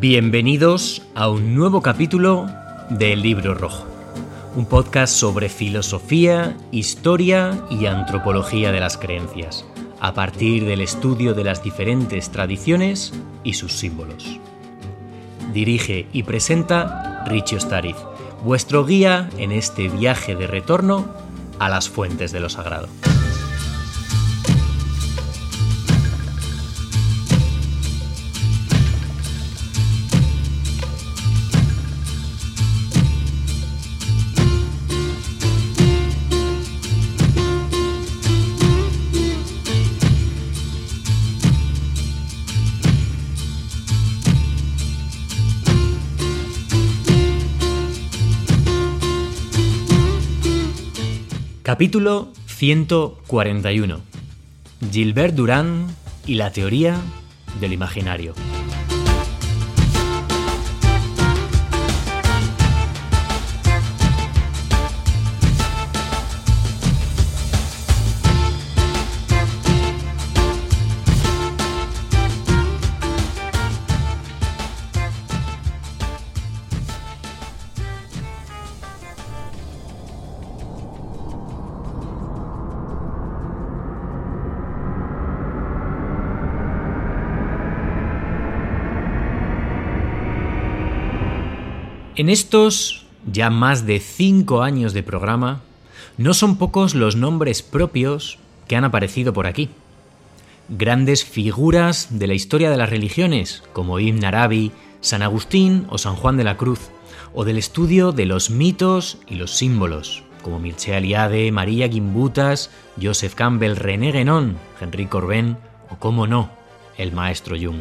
Bienvenidos a un nuevo capítulo de El Libro Rojo, un podcast sobre filosofía, historia y antropología de las creencias, a partir del estudio de las diferentes tradiciones y sus símbolos. Dirige y presenta Richie Ostariz, vuestro guía en este viaje de retorno a las fuentes de lo sagrado. Capítulo 141. Gilbert Durand y la teoría del imaginario. En estos ya más de 5 años de programa, no son pocos los nombres propios que han aparecido por aquí. Grandes figuras de la historia de las religiones, como Ibn Arabi, San Agustín o San Juan de la Cruz, o del estudio de los mitos y los símbolos, como Mircea Eliade, Maria Gimbutas, Joseph Campbell, René Guénon, Henri Corbin o, cómo no, el maestro Jung.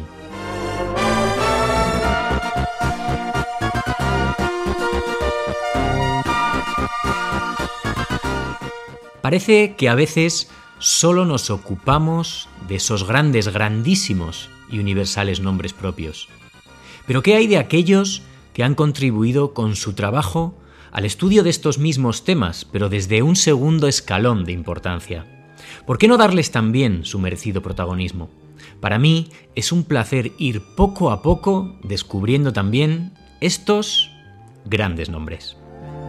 Parece que a veces solo nos ocupamos de esos grandes, grandísimos y universales nombres propios. Pero ¿qué hay de aquellos que han contribuido con su trabajo al estudio de estos mismos temas, pero desde un segundo escalón de importancia? ¿Por qué no darles también su merecido protagonismo? Para mí es un placer ir poco a poco descubriendo también estos grandes nombres.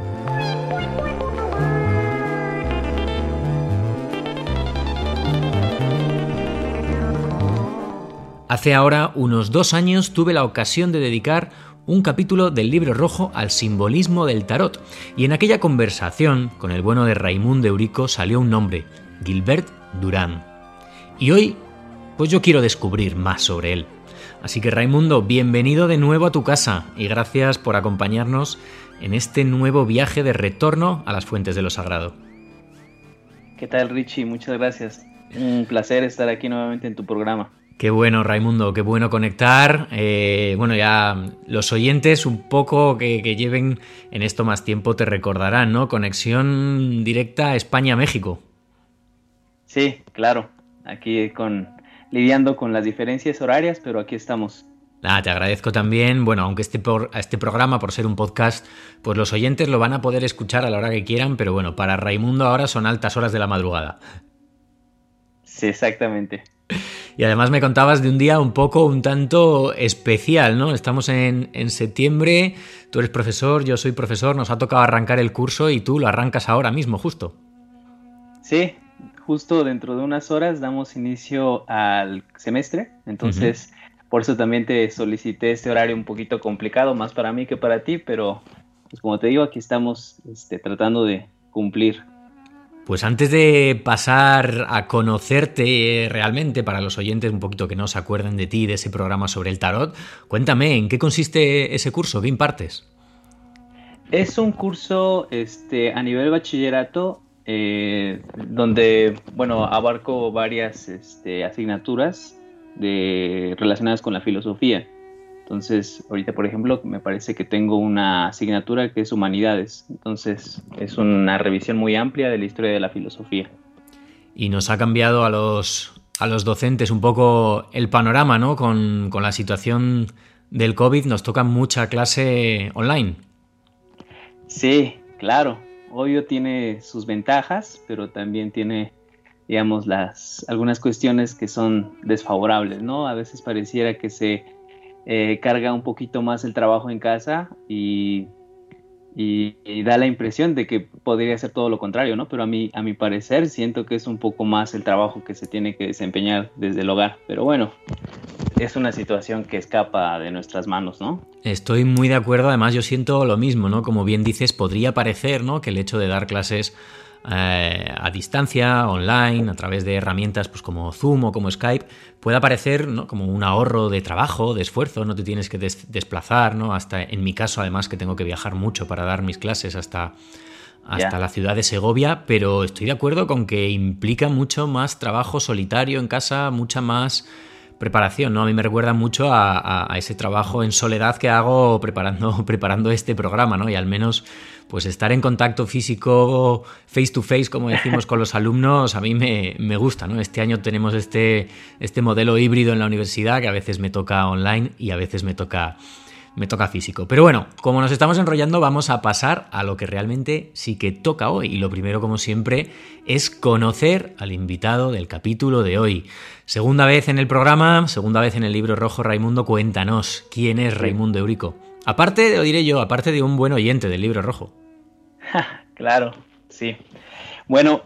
Hace ahora unos 2 años tuve la ocasión de dedicar un capítulo del Libro Rojo al simbolismo del tarot, y en aquella conversación con el bueno de Raimundo Eurico salió un nombre, Gilbert Durand. Y hoy, pues yo quiero descubrir más sobre él. Así que Raimundo, bienvenido de nuevo a tu casa y gracias por acompañarnos en este nuevo viaje de retorno a las fuentes de lo sagrado. ¿Qué tal, Richie? Muchas gracias. Un placer estar aquí nuevamente en tu programa. Qué bueno, Raimundo, qué bueno conectar. Ya los oyentes un poco que lleven en esto más tiempo te recordarán, ¿no? Conexión directa España-México. Sí, claro. Aquí lidiando con las diferencias horarias, pero aquí estamos. Te agradezco también. Bueno, aunque este programa, por ser un podcast, pues los oyentes lo van a poder escuchar a la hora que quieran, pero bueno, para Raimundo ahora son altas horas de la madrugada. Sí, exactamente. Y además me contabas de un día un tanto especial, ¿no? Estamos en septiembre, tú eres profesor, yo soy profesor, nos ha tocado arrancar el curso y tú lo arrancas ahora mismo, justo. Sí, justo dentro de unas horas damos inicio al semestre, entonces por eso también te solicité este horario un poquito complicado, más para mí que para ti, pero pues como te digo, aquí estamos tratando de cumplir. Pues antes de pasar a conocerte realmente, para los oyentes un poquito que no se acuerden de ti, de ese programa sobre el tarot, cuéntame, ¿en qué consiste ese curso? ¿Qué impartes? Es un curso a nivel bachillerato donde, abarco varias asignaturas relacionadas con la filosofía. Entonces, ahorita, por ejemplo, me parece que tengo una asignatura que es Humanidades. Entonces, es una revisión muy amplia de la historia de la filosofía. Y nos ha cambiado a los docentes un poco el panorama, ¿no? Con la situación del COVID nos toca mucha clase online. Sí, claro. Obvio tiene sus ventajas, pero también tiene, digamos, algunas cuestiones que son desfavorables, ¿no? A veces pareciera que se carga un poquito más el trabajo en casa y da la impresión de que podría ser todo lo contrario, ¿no? Pero a mi parecer siento que es un poco más el trabajo que se tiene que desempeñar desde el hogar. Pero bueno, es una situación que escapa de nuestras manos, ¿no? Estoy muy de acuerdo, además yo siento lo mismo, ¿no? Como bien dices, podría parecer, ¿no?, que el hecho de dar clases a distancia, online, a través de herramientas pues como Zoom o como Skype, pueda parecer, ¿no?, como un ahorro de trabajo, de esfuerzo, no te tienes que desplazar, ¿no? Hasta en mi caso, además, que tengo que viajar mucho para dar mis clases hasta la ciudad de Segovia, pero estoy de acuerdo con que implica mucho más trabajo solitario en casa, mucha más preparación, ¿no? A mí me recuerda mucho a ese trabajo en soledad que hago preparando este programa, ¿no? Y al menos pues estar en contacto físico, face to face, como decimos con los alumnos, a mí me gusta, ¿no? Este año tenemos este modelo híbrido en la universidad, que a veces me toca online y a veces me toca físico. Pero bueno, como nos estamos enrollando, vamos a pasar a lo que realmente sí que toca hoy. Y lo primero, como siempre, es conocer al invitado del capítulo de hoy. Segunda vez en el programa, segunda vez en el libro rojo. Raimundo, cuéntanos, ¿quién es Raimundo Eurico? Aparte, lo diré yo, aparte de un buen oyente del libro rojo. Claro, sí. Bueno,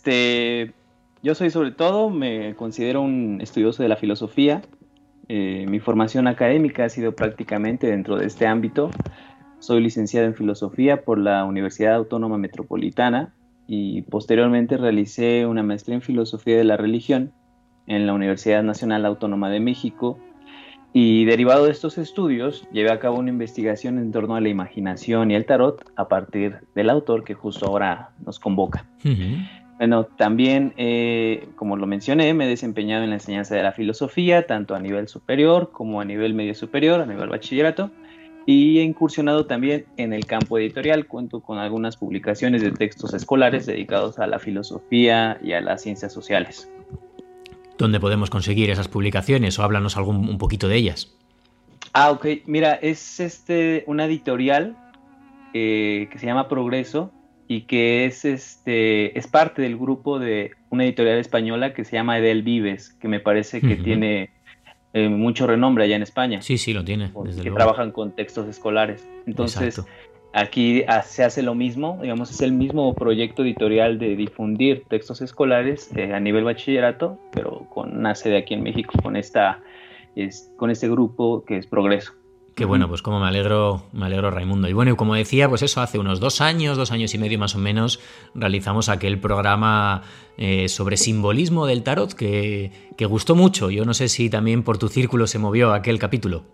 yo soy sobre todo, me considero un estudioso de la filosofía. Mi formación académica ha sido prácticamente dentro de este ámbito. Soy licenciado en filosofía por la Universidad Autónoma Metropolitana y posteriormente realicé una maestría en filosofía de la religión en la Universidad Nacional Autónoma de México, y derivado de estos estudios llevé a cabo una investigación en torno a la imaginación y el tarot a partir del autor que justo ahora nos convoca. Uh-huh. Bueno, también, como lo mencioné, me he desempeñado en la enseñanza de la filosofía, tanto a nivel superior como a nivel medio superior, a nivel bachillerato, y he incursionado también en el campo editorial. Cuento con algunas publicaciones de textos escolares dedicados a la filosofía y a las ciencias sociales. ¿Dónde podemos conseguir esas publicaciones? O háblanos un poquito de ellas. Ok. Mira, es una editorial que se llama Progreso y que es parte del grupo de una editorial española que se llama Edel Vives, que me parece que tiene mucho renombre allá en España. Sí, lo tiene, desde luego. Que trabajan con textos escolares. Entonces, exacto, aquí se hace lo mismo, digamos, es el mismo proyecto editorial de difundir textos escolares a nivel bachillerato, pero nace de aquí en México con este grupo que es Progreso. Qué bueno, pues como me alegro, Raimundo. Y bueno, como decía, pues eso, hace unos 2 años y medio más o menos, realizamos aquel programa sobre simbolismo del tarot que gustó mucho. Yo no sé si también por tu círculo se movió aquel capítulo.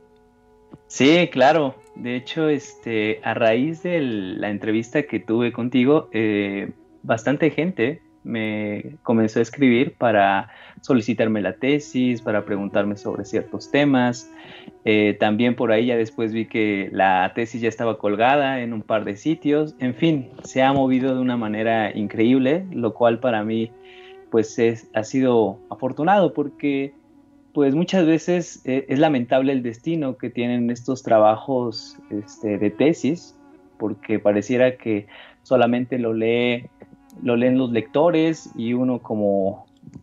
Sí, claro. De hecho, a raíz de la entrevista que tuve contigo, bastante gente me comenzó a escribir para solicitarme la tesis, para preguntarme sobre ciertos temas. También por ahí ya después vi que la tesis ya estaba colgada en un par de sitios. En fin, se ha movido de una manera increíble, lo cual para mí pues ha sido afortunado, porque pues muchas veces es lamentable el destino que tienen estos trabajos de tesis, porque pareciera que solamente lo leen los lectores y uno como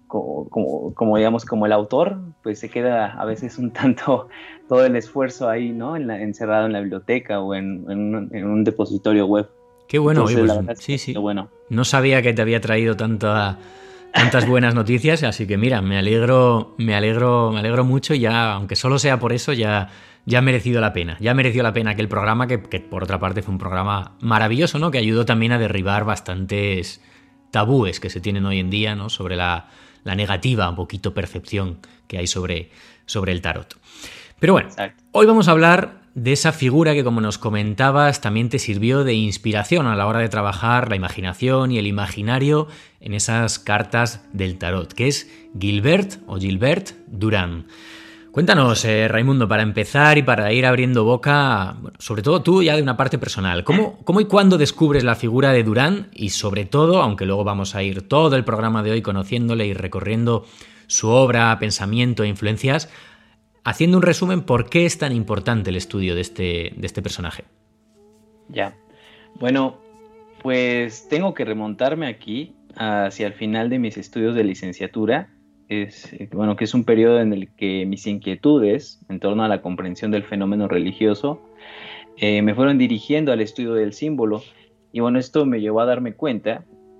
digamos, como el autor, pues se queda a veces un tanto todo el esfuerzo ahí, ¿no? Encerrado en la biblioteca o en un depositorio web. Qué bueno. Entonces, pues, la verdad sí. Qué bueno. No sabía que te había traído tantas buenas noticias, así que mira, me alegro mucho, y ya, aunque solo sea por eso, ya ha merecido la pena. Ya mereció la pena aquel programa que por otra parte fue un programa maravilloso, ¿no? Que ayudó también a derribar bastantes tabúes que se tienen hoy en día, ¿no? Sobre la negativa, un poquito percepción que hay sobre el tarot. Pero bueno, exacto, hoy vamos a hablar de esa figura que, como nos comentabas, también te sirvió de inspiración a la hora de trabajar la imaginación y el imaginario en esas cartas del tarot, que es Gilbert Durán. Cuéntanos, Raimundo, para empezar y para ir abriendo boca, bueno, sobre todo tú ya de una parte personal, ¿cómo y cuándo descubres la figura de Durán? Y sobre todo, aunque luego vamos a ir todo el programa de hoy conociéndole y recorriendo su obra, pensamiento e influencias, haciendo un resumen, ¿por qué es tan importante el estudio de este personaje? Ya, bueno, pues tengo que remontarme aquí hacia el final de mis estudios de licenciatura. que es un periodo en el que mis inquietudes en torno a la comprensión del fenómeno religioso me fueron dirigiendo al estudio del símbolo. Y bueno, esto me llevó a darme cuenta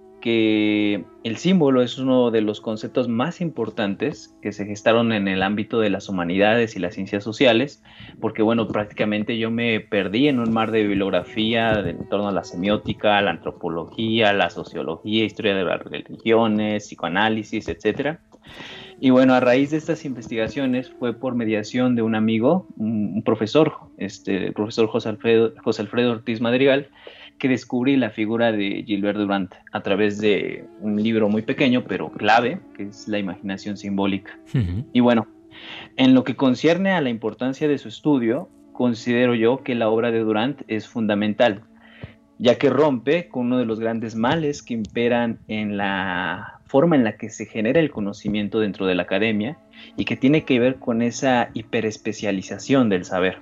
que el símbolo es uno de los conceptos más importantes que se gestaron en el ámbito de las humanidades y las ciencias sociales, porque bueno, prácticamente yo me perdí en un mar de bibliografía en torno a la semiótica, la antropología, la sociología, historia de las religiones, psicoanálisis, etcétera. Y bueno, a raíz de estas investigaciones fue por mediación de un amigo, un profesor, el profesor José Alfredo Ortiz Madrigal, que descubrí la figura de Gilbert Durant a través de un libro muy pequeño pero clave, que es La imaginación simbólica. Uh-huh. Y bueno, en lo que concierne a la importancia de su estudio, considero yo que la obra de Durant es fundamental, ya que rompe con uno de los grandes males que imperan en la forma en la que se genera el conocimiento dentro de la academia y que tiene que ver con esa hiperespecialización del saber.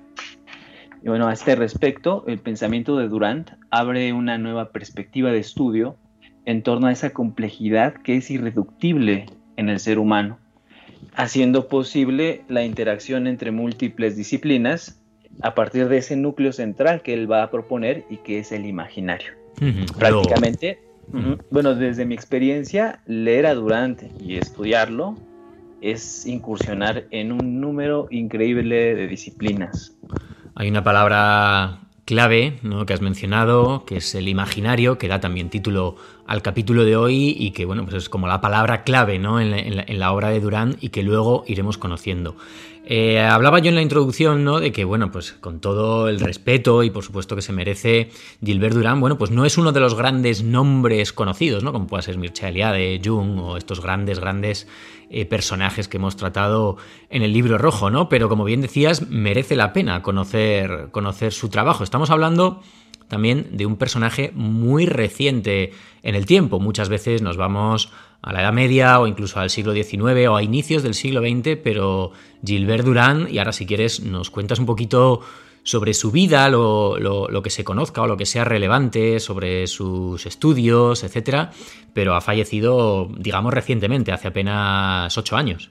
Y bueno, a este respecto, el pensamiento de Durant abre una nueva perspectiva de estudio en torno a esa complejidad que es irreductible en el ser humano, haciendo posible la interacción entre múltiples disciplinas a partir de ese núcleo central que él va a proponer y que es el imaginario. Prácticamente, bueno, desde mi experiencia, leer a Durant y estudiarlo es incursionar en un número increíble de disciplinas. Hay una palabra clave, ¿no?, que has mencionado, que es el imaginario, que da también título al capítulo de hoy y que, bueno, pues es como la palabra clave, ¿no?, en la obra de Durant y que luego iremos conociendo. Hablaba yo en la introducción, ¿no?, de que, bueno, pues con todo el respeto y por supuesto que se merece Gilbert Durant, bueno, pues no es uno de los grandes nombres conocidos, ¿no?, como pueda ser Mircea Eliade, Jung o estos grandes personajes que hemos tratado en el libro rojo, ¿no? Pero como bien decías, merece la pena conocer su trabajo. Estamos hablando también de un personaje muy reciente en el tiempo. Muchas veces nos vamos a la Edad Media o incluso al siglo XIX o a inicios del siglo XX, pero Gilbert Durant, y ahora si quieres nos cuentas un poquito sobre su vida, lo que se conozca o lo que sea relevante, sobre sus estudios, etcétera, pero ha fallecido, digamos, recientemente, hace apenas 8 años.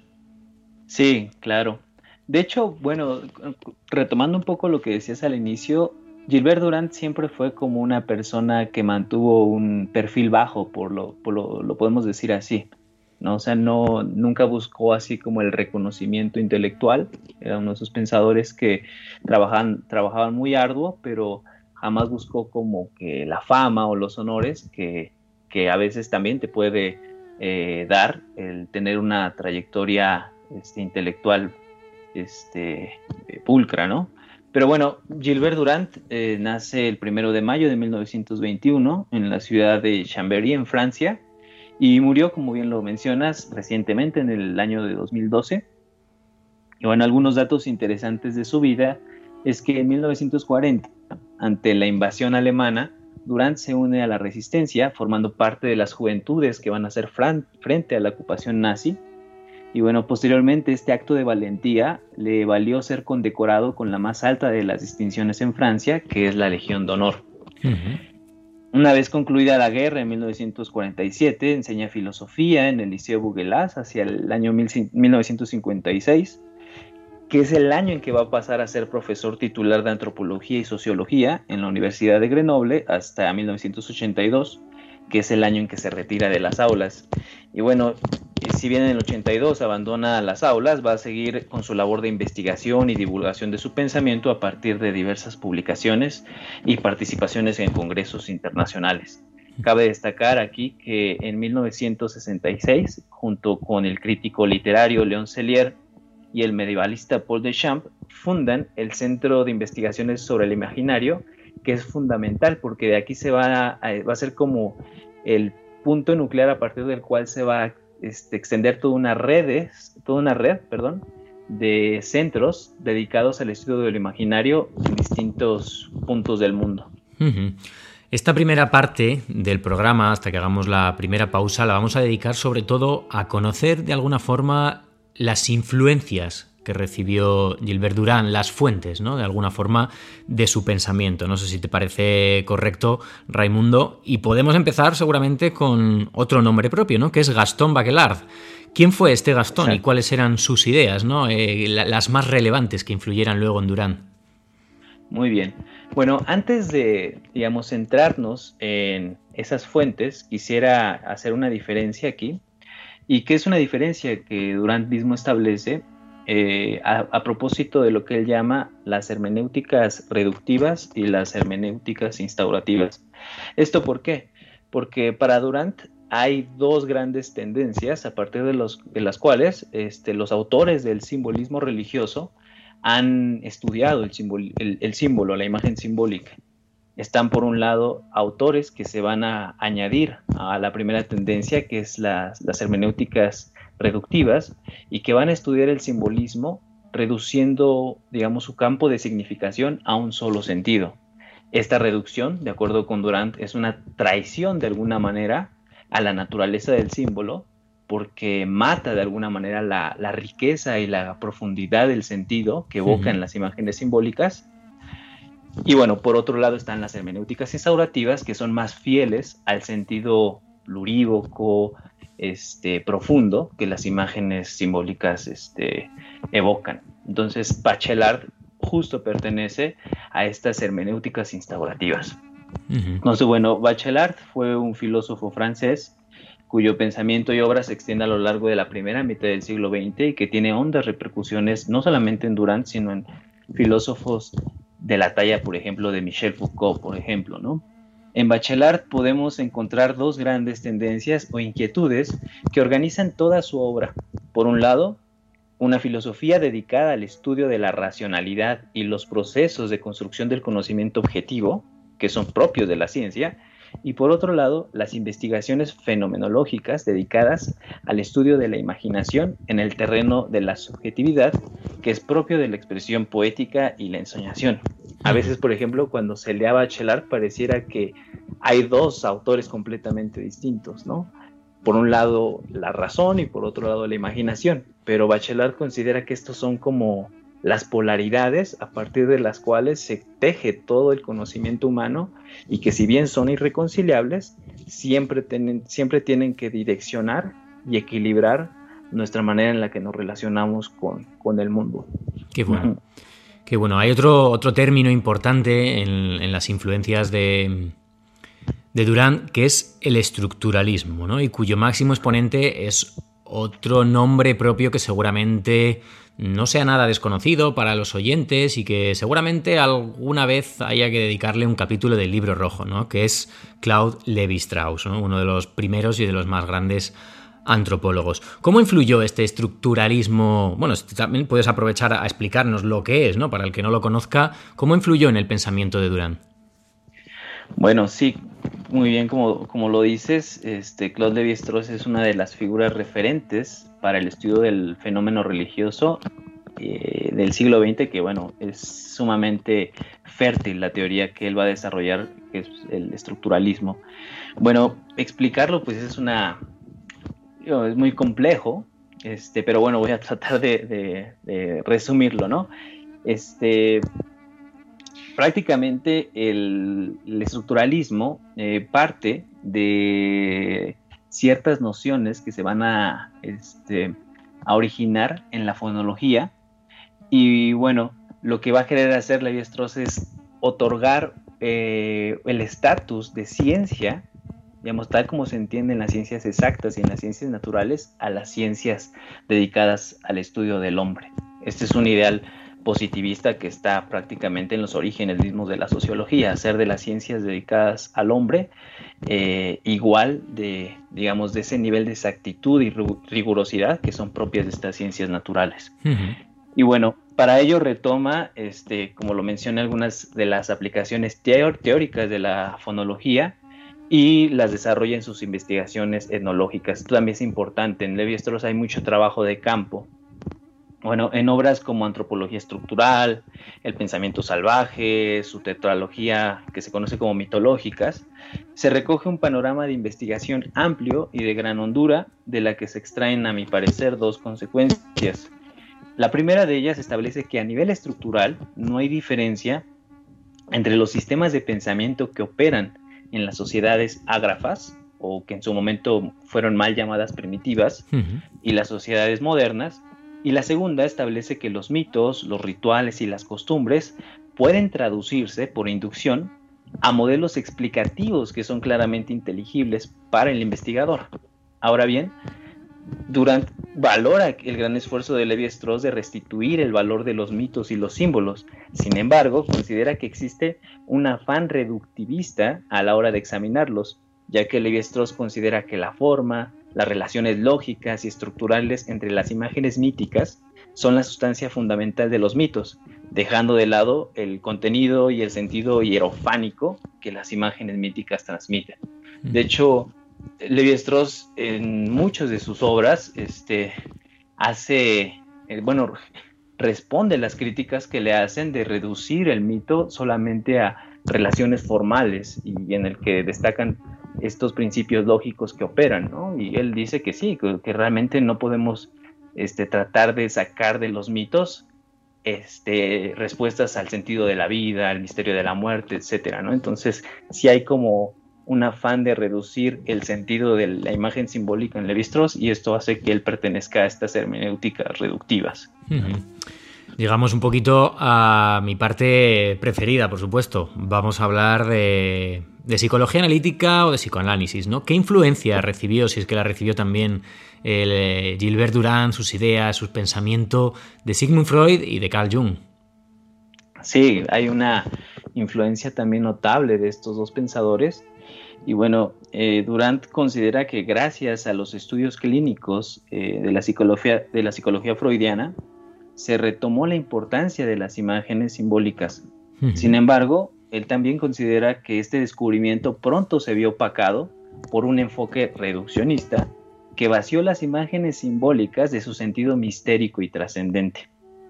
Sí, claro. De hecho, bueno, retomando un poco lo que decías al inicio, Gilbert Durant siempre fue como una persona que mantuvo un perfil bajo, lo podemos decir así, ¿no? O sea, nunca buscó así como el reconocimiento intelectual. Era uno de esos pensadores que trabajaban muy arduo, pero jamás buscó como que la fama o los honores que a veces también te puede dar el tener una trayectoria intelectual pulcra, ¿no? Pero bueno, Gilbert Durant nace el 1 de mayo de 1921 en la ciudad de Chambéry, en Francia, y murió, como bien lo mencionas, recientemente en el año de 2012. Y bueno, algunos datos interesantes de su vida es que en 1940, ante la invasión alemana, Durant se une a la resistencia, formando parte de las juventudes que van a hacer frente a la ocupación nazi. Y bueno, posteriormente este acto de valentía le valió ser condecorado con la más alta de las distinciones en Francia, que es la Legión de Honor. Uh-huh. Una vez concluida la guerra en 1947, enseña filosofía en el Liceo Buguelas hacia el año 1956, que es el año en que va a pasar a ser profesor titular de antropología y sociología en la Universidad de Grenoble hasta 1982, que es el año en que se retira de las aulas. Y bueno, si bien en el 82 abandona las aulas, va a seguir con su labor de investigación y divulgación de su pensamiento a partir de diversas publicaciones y participaciones en congresos internacionales. Cabe destacar aquí que en 1966, junto con el crítico literario Léon Cellier y el medievalista Paul Deschamps, fundan el Centro de Investigaciones sobre el Imaginario, que es fundamental porque de aquí va a ser como el punto nuclear a partir del cual se va a extender toda una red de centros dedicados al estudio del imaginario en distintos puntos del mundo. Uh-huh. Esta primera parte del programa, hasta que hagamos la primera pausa, la vamos a dedicar sobre todo a conocer de alguna forma las influencias que recibió Gilbert Durant, las fuentes, ¿no?, de alguna forma, de su pensamiento. No sé si te parece correcto, Raimundo, y podemos empezar seguramente con otro nombre propio, ¿no?, que es Gaston Bachelard, ¿Quién fue este Gastón y Exacto. cuáles eran sus ideas, ¿no? Las más relevantes que influyeran luego en Durán? Muy bien. Bueno, antes de, digamos, centrarnos en esas fuentes, quisiera hacer una diferencia aquí. ¿Y qué es una diferencia que Durant mismo establece a propósito de lo que él llama las hermenéuticas reductivas y las hermenéuticas instaurativas? ¿Esto por qué? Porque para Durant hay dos grandes tendencias a partir de las cuales los autores del simbolismo religioso han estudiado el símbolo, la imagen simbólica. Están por un lado autores que se van a añadir a la primera tendencia, que es las hermenéuticas reductivas, y que van a estudiar el simbolismo reduciendo, digamos, su campo de significación a un solo sentido. Esta reducción, de acuerdo con Durant, es una traición de alguna manera a la naturaleza del símbolo, porque mata de alguna manera la riqueza y la profundidad del sentido que evocan las imágenes simbólicas. Y bueno, por otro lado están las hermenéuticas instaurativas, que son más fieles al sentido plurívoco, profundo, que las imágenes simbólicas evocan. Entonces, Bachelard justo pertenece a estas hermenéuticas instaurativas. Entonces, bueno, Bachelard fue un filósofo francés cuyo pensamiento y obra se extiende a lo largo de la primera mitad del siglo XX y que tiene hondas repercusiones no solamente en Durant, sino en filósofos de la talla, por ejemplo, de Michel Foucault, por ejemplo, ¿no? En Bachelard podemos encontrar dos grandes tendencias o inquietudes que organizan toda su obra. Por un lado, una filosofía dedicada al estudio de la racionalidad y los procesos de construcción del conocimiento objetivo, que son propios de la ciencia, y por otro lado, las investigaciones fenomenológicas dedicadas al estudio de la imaginación en el terreno de la subjetividad, que es propio de la expresión poética y la ensoñación. A veces, por ejemplo, cuando se lee a Bachelard, pareciera que hay dos autores completamente distintos, ¿no? Por un lado, la razón y por otro lado, la imaginación. Pero Bachelard considera que estos son como las polaridades a partir de las cuales se teje todo el conocimiento humano y que si bien son irreconciliables, siempre tienen que direccionar y equilibrar nuestra manera en la que nos relacionamos con el mundo. Qué bueno. Qué bueno. Hay otro término importante en las influencias de Durant, que es el estructuralismo, ¿no? Y cuyo máximo exponente es otro nombre propio que seguramente no sea nada desconocido para los oyentes y que seguramente alguna vez haya que dedicarle un capítulo del Libro Rojo, ¿no? Que es Claude Lévi-Strauss, ¿no? Uno de los primeros y de los más grandes antropólogos. ¿Cómo influyó este estructuralismo? Bueno, también puedes aprovechar a explicarnos lo que es, ¿no? Para el que no lo conozca, ¿cómo influyó en el pensamiento de Durant? Bueno, sí, muy bien como lo dices, Claude Lévi-Strauss es una de las figuras referentes para el estudio del fenómeno religioso del siglo XX, que bueno, es sumamente fértil la teoría que él va a desarrollar, que es el estructuralismo. Bueno, explicarlo pues es muy complejo, pero bueno, voy a tratar de resumirlo, ¿no? Prácticamente el estructuralismo parte de ciertas nociones que se van a originar en la fonología y bueno, lo que va a querer hacer Lévi-Strauss es otorgar el estatus de ciencia, digamos, tal como se entiende en las ciencias exactas y en las ciencias naturales, a las ciencias dedicadas al estudio del hombre. Este es un ideal positivista que está prácticamente en los orígenes mismos de la sociología, hacer de las ciencias dedicadas al hombre igual de, digamos, de ese nivel de exactitud y rigurosidad que son propias de estas ciencias naturales. Y bueno, para ello retoma, como lo mencioné, algunas de las aplicaciones teóricas de la fonología y las desarrolla en sus investigaciones etnológicas. Esto también es importante. En Lévi-Strauss hay mucho trabajo de campo. Bueno, en obras como Antropología Estructural, El Pensamiento Salvaje, su tetralogía que se conoce como mitológicas, se recoge un panorama de investigación amplio y de gran hondura, de la que se extraen, a mi parecer, dos consecuencias. La primera de ellas establece que a nivel estructural no hay diferencia entre los sistemas de pensamiento que operan en las sociedades ágrafas o que en su momento fueron mal llamadas primitivas, y las sociedades modernas. Y la segunda establece que los mitos, los rituales y las costumbres pueden traducirse por inducción a modelos explicativos que son claramente inteligibles para el investigador. Ahora bien, Durant valora el gran esfuerzo de Levi-Strauss de restituir el valor de los mitos y los símbolos. Sin embargo, considera que existe un afán reductivista a la hora de examinarlos, ya que Levi-Strauss considera que la forma, las relaciones lógicas y estructurales entre las imágenes míticas son la sustancia fundamental de los mitos, dejando de lado el contenido y el sentido hierofánico que las imágenes míticas transmiten. De hecho, Levi-Strauss en muchas de sus obras responde a las críticas que le hacen de reducir el mito solamente a relaciones formales y en el que destacan estos principios lógicos que operan, ¿no? Y él dice que sí, que realmente no podemos tratar de sacar de los mitos respuestas al sentido de la vida, al misterio de la muerte, etcétera, ¿no? Entonces, sí hay como un afán de reducir el sentido de la imagen simbólica en Levi-Strauss, y esto hace que él pertenezca a estas hermenéuticas reductivas. Llegamos un poquito a mi parte preferida, por supuesto. Vamos a hablar de psicología analítica o de psicoanálisis, ¿no? ¿Qué influencia recibió, si es que la recibió también, Gilbert Durand, sus ideas, su pensamiento de Sigmund Freud y de Carl Jung? Sí, hay una influencia también notable de estos dos pensadores. Y bueno, Durand considera que gracias a los estudios clínicos de la psicología freudiana, se retomó la importancia de las imágenes simbólicas. Sin embargo, él también considera que este descubrimiento pronto se vio opacado por un enfoque reduccionista que vació las imágenes simbólicas de su sentido mistérico y trascendente.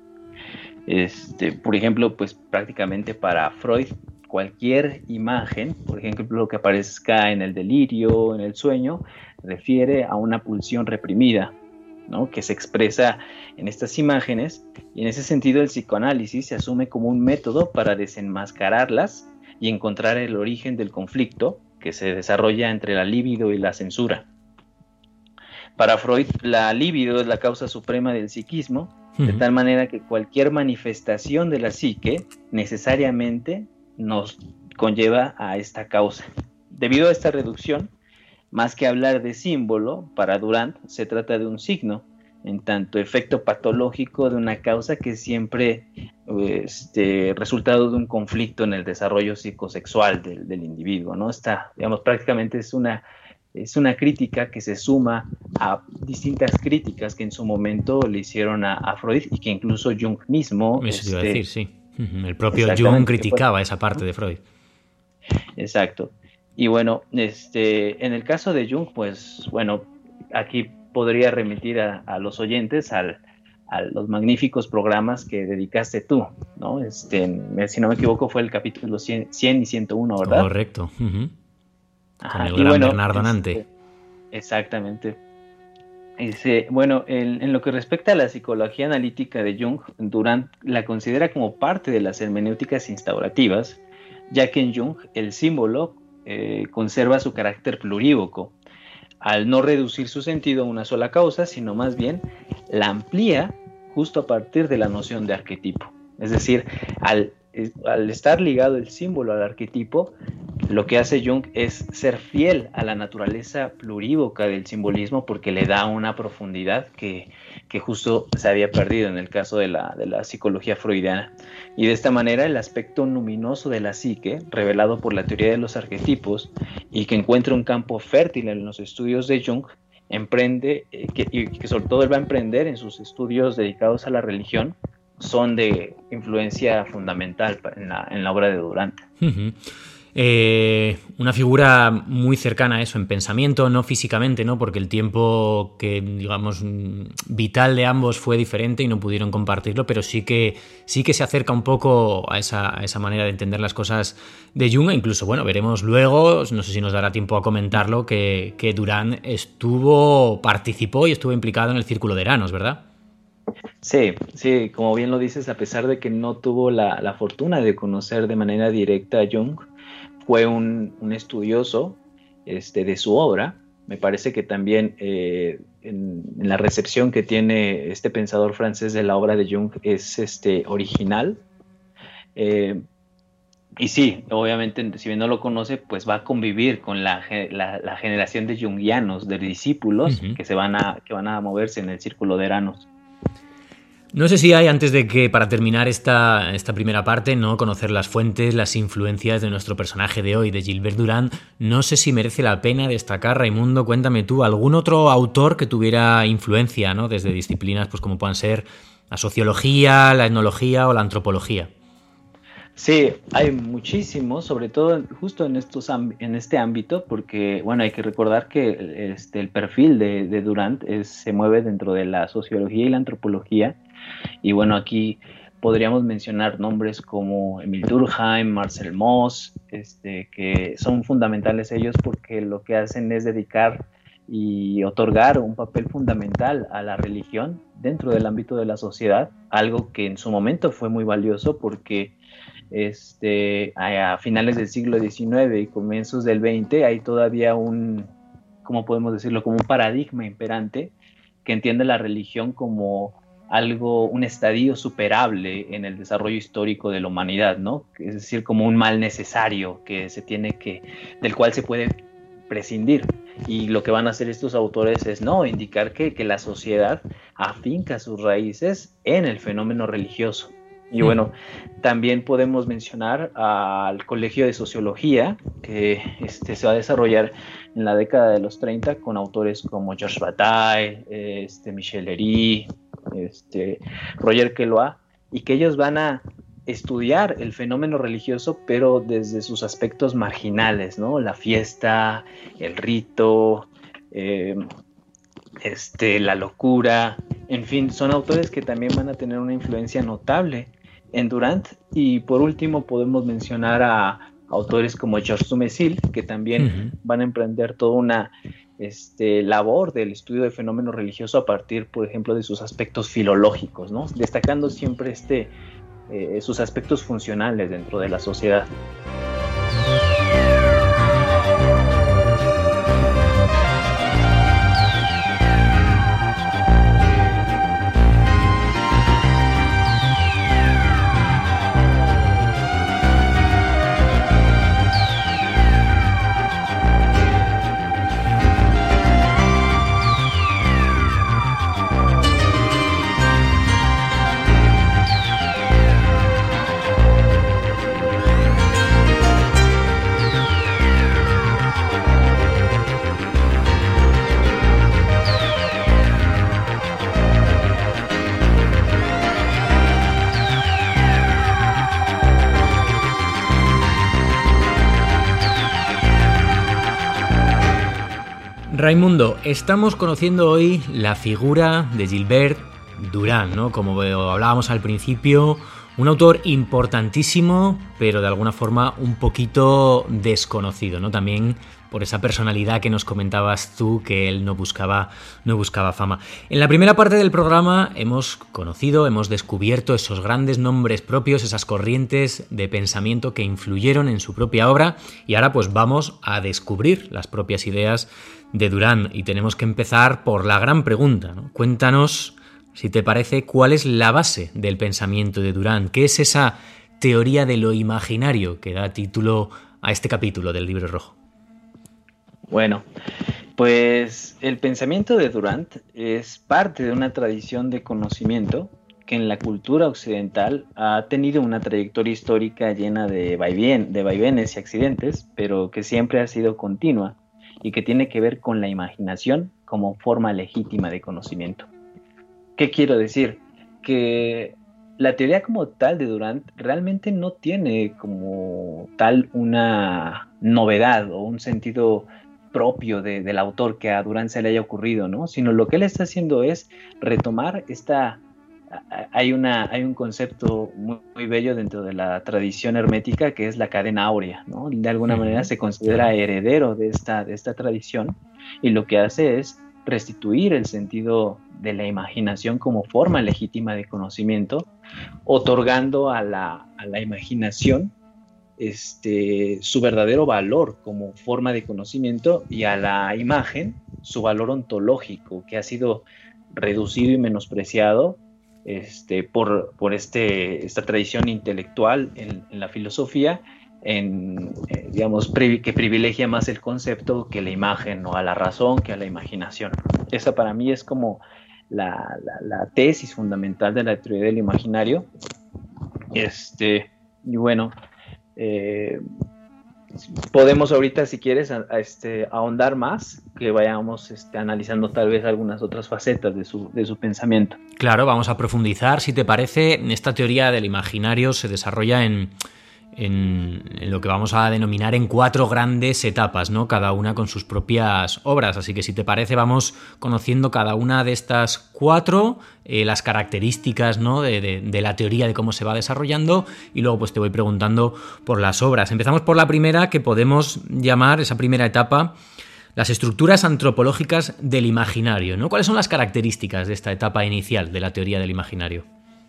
Por ejemplo, pues prácticamente para Freud, cualquier imagen, por ejemplo, lo que aparezca en el delirio, en el sueño, refiere a una pulsión reprimida, ¿no?, que se expresa en estas imágenes, y en ese sentido el psicoanálisis se asume como un método para desenmascararlas y encontrar el origen del conflicto que se desarrolla entre la libido y la censura. Para Freud, la libido es la causa suprema del psiquismo, de tal manera que cualquier manifestación de la psique necesariamente nos conlleva a esta causa. Debido a esta reducción, más que hablar de símbolo, para Durand se trata de un signo, en tanto efecto patológico de una causa que es siempre resultado de un conflicto en el desarrollo psicosexual del individuo, ¿no? Prácticamente es una crítica que se suma a distintas críticas que en su momento le hicieron a Freud, y que incluso Jung mismo... Eso te iba a decir, sí. El propio Jung criticaba esa parte de Freud. Exacto. Y bueno, en el caso de Jung, pues bueno, aquí podría remitir a los oyentes a los magníficos programas que dedicaste tú, ¿no? Si no me equivoco, fue el capítulo 100 y 101, ¿verdad? Correcto. Con el gran Bernardo Nante. Exactamente. En lo que respecta a la psicología analítica de Jung, Durand la considera como parte de las hermenéuticas instaurativas, ya que en Jung el símbolo conserva su carácter plurívoco, al no reducir su sentido a una sola causa, sino más bien la amplía justo a partir de la noción de arquetipo. Es decir, al estar ligado el símbolo al arquetipo, lo que hace Jung es ser fiel a la naturaleza plurívoca del simbolismo, porque le da una profundidad que justo se había perdido en el caso de la psicología freudiana. Y de esta manera el aspecto luminoso de la psique, revelado por la teoría de los arquetipos, y que encuentra un campo fértil en los estudios de Jung, que sobre todo él va a emprender en sus estudios dedicados a la religión, son de influencia fundamental en la obra de Durand. Una figura muy cercana a eso en pensamiento, no físicamente, ¿no? Porque el tiempo digamos vital de ambos fue diferente y no pudieron compartirlo, pero sí que se acerca un poco a esa manera de entender las cosas de Jung. E incluso, bueno, veremos luego, no sé si nos dará tiempo a comentarlo, que Durand participó y estuvo implicado en el Círculo de Eranos, ¿verdad? Sí, como bien lo dices, a pesar de que no tuvo la fortuna de conocer de manera directa a Jung, fue un estudioso de su obra. Me parece que también en la recepción que tiene este pensador francés de la obra de Jung es original. Y sí, obviamente, si bien no lo conoce, pues va a convivir con la generación de junguianos, de discípulos Uh-huh. que van a moverse en el círculo de Eranos. No sé si hay, antes de que, para terminar esta primera parte, no conocer las fuentes, las influencias de nuestro personaje de hoy, de Gilbert Durand, no sé si merece la pena destacar, Raimundo, cuéntame tú, algún otro autor que tuviera influencia, ¿no? Desde disciplinas pues como puedan ser la sociología, la etnología o la antropología. Sí, hay muchísimos, sobre todo justo en este ámbito, porque bueno, hay que recordar que el perfil de Durand se mueve dentro de la sociología y la antropología, y bueno, aquí podríamos mencionar nombres como Emil Durkheim, Marcel Mauss, que son fundamentales ellos porque lo que hacen es dedicar y otorgar un papel fundamental a la religión dentro del ámbito de la sociedad, algo que en su momento fue muy valioso porque a finales del siglo XIX y comienzos del XX hay todavía ¿cómo podemos decirlo? Como un paradigma imperante que entiende la religión como un estadio superable en el desarrollo histórico de la humanidad, ¿no? Es decir, como un mal necesario del cual se puede prescindir. Y lo que van a hacer estos autores es indicar que la sociedad afinca sus raíces en el fenómeno religioso. Y bueno, también podemos mencionar al Colegio de Sociología, que se va a desarrollar en la década de los 30 con autores como Georges Bataille, Michel Léry, Roger Caillois, y que ellos van a estudiar el fenómeno religioso, pero desde sus aspectos marginales, ¿no? La fiesta, el rito, la locura, en fin, son autores que también van a tener una influencia notable en Durand. Y por último podemos mencionar a autores como Georges Dumézil, que también van a emprender toda una labor del estudio del fenómeno religioso a partir, por ejemplo, de sus aspectos filológicos, ¿no? Destacando siempre sus aspectos funcionales dentro de la sociedad. Raimundo, estamos conociendo hoy la figura de Gilbert Durand, ¿no? Como hablábamos al principio, un autor importantísimo, pero de alguna forma un poquito desconocido, ¿no? También por esa personalidad que nos comentabas tú, que él no buscaba fama. En la primera parte del programa hemos descubierto esos grandes nombres propios, esas corrientes de pensamiento que influyeron en su propia obra, y ahora pues vamos a descubrir las propias ideas de Durand, y tenemos que empezar por la gran pregunta, ¿no? Cuéntanos, si te parece, cuál es la base del pensamiento de Durand, qué es esa teoría de lo imaginario que da título a este capítulo del Libro Rojo. Bueno, pues el pensamiento de Durand es parte de una tradición de conocimiento que en la cultura occidental ha tenido una trayectoria histórica llena de vaivenes y accidentes, pero que siempre ha sido continua y que tiene que ver con la imaginación como forma legítima de conocimiento. ¿Qué quiero decir? Que la teoría como tal de Durand realmente no tiene como tal una novedad o un sentido propio del autor que a Durand se le haya ocurrido, ¿no? Sino lo que él está haciendo es retomar hay un concepto muy, muy bello dentro de la tradición hermética que es la cadena áurea, ¿no? De alguna manera se considera heredero de esta tradición, y lo que hace es restituir el sentido de la imaginación como forma legítima de conocimiento, otorgando a la imaginación su verdadero valor como forma de conocimiento, y a la imagen su valor ontológico, que ha sido reducido y menospreciado por esta tradición intelectual en la filosofía, digamos, que privilegia más el concepto que la imagen, o a la razón que a la imaginación. Esa para mí es como la tesis fundamental de la teoría del imaginario. Y bueno, podemos ahorita, si quieres, ahondar más, que vayamos analizando tal vez algunas otras facetas de su pensamiento. Claro, vamos a profundizar. Si te parece, esta teoría del imaginario se desarrolla en lo que vamos a denominar en 4 grandes etapas, ¿no? Cada una con sus propias obras. Así que si te parece, vamos conociendo cada una de estas 4, las características, ¿no? de la teoría, de cómo se va desarrollando, y luego pues te voy preguntando por las obras. Empezamos por la primera, que podemos llamar, esa primera etapa, las estructuras antropológicas del imaginario, ¿no? ¿Cuáles son las características de esta etapa inicial de la teoría del imaginario?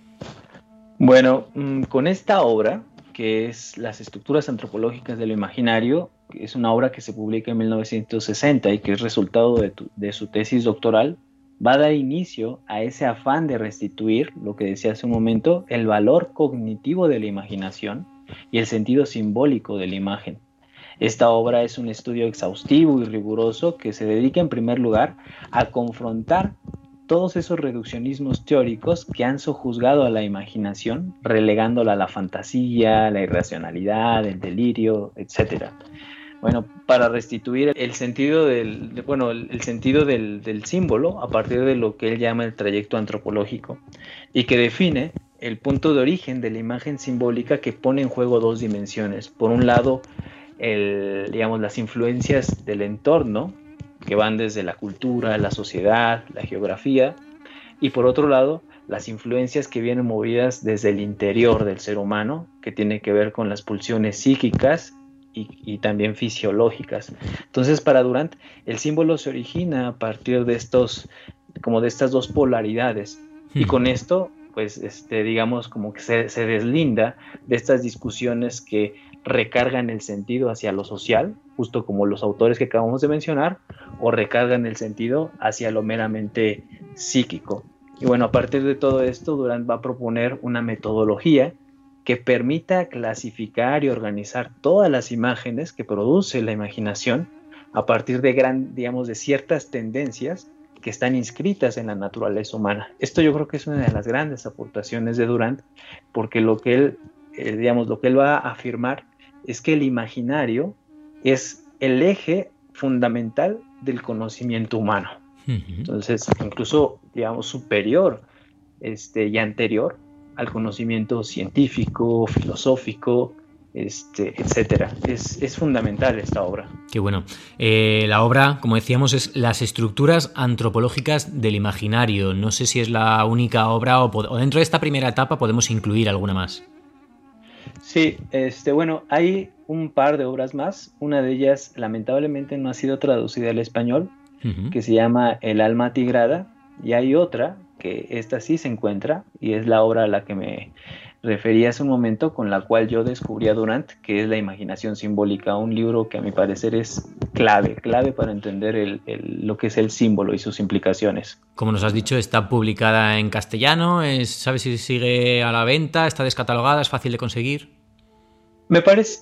Bueno, con esta obra, que es Las estructuras antropológicas de lo imaginario, que es una obra que se publica en 1960 y que es resultado de su tesis doctoral, va a dar inicio a ese afán de restituir, lo que decía hace un momento, el valor cognitivo de la imaginación y el sentido simbólico de la imagen. Esta obra es un estudio exhaustivo y riguroso que se dedica en primer lugar a confrontar todos esos reduccionismos teóricos que han sojuzgado a la imaginación, relegándola a la fantasía, la irracionalidad, el delirio, etc. Bueno, para restituir el sentido el sentido del símbolo a partir de lo que él llama el trayecto antropológico, y que define el punto de origen de la imagen simbólica, que pone en juego 2 dimensiones. Por un lado, las influencias del entorno, que van desde la cultura, la sociedad, la geografía, y por otro lado, las influencias que vienen movidas desde el interior del ser humano, que tiene que ver con las pulsiones psíquicas y también fisiológicas. Entonces, para Durant, el símbolo se origina a partir de estas 2 polaridades, y con esto, pues, digamos, como que se deslinda de estas discusiones que recargan el sentido hacia lo social, justo como los autores que acabamos de mencionar, o recargan el sentido hacia lo meramente psíquico. Y bueno, a partir de todo esto, Durant va a proponer una metodología que permita clasificar y organizar todas las imágenes que produce la imaginación a partir de ciertas tendencias que están inscritas en la naturaleza humana. Esto yo creo que es una de las grandes aportaciones de Durant, porque lo que él va a afirmar es que el imaginario es el eje fundamental del conocimiento humano. Entonces, incluso, superior y anterior al conocimiento científico, filosófico, etcétera. Es fundamental esta obra. Qué bueno. La obra, como decíamos, es Las estructuras antropológicas del imaginario. No sé si es la única obra o dentro de esta primera etapa podemos incluir alguna más. Sí, hay un par de obras más. Una de ellas, lamentablemente, no ha sido traducida al español, que se llama El alma tigrada, y hay otra que esta sí se encuentra, y es la obra a la que me referí hace un momento, con la cual yo descubrí a Durant, que es La imaginación simbólica, un libro que a mi parecer es clave para entender lo que es el símbolo y sus implicaciones. Como nos has dicho, está publicada en castellano. ¿Sabes si sigue a la venta? ¿Está descatalogada? ¿Es fácil de conseguir? Me parece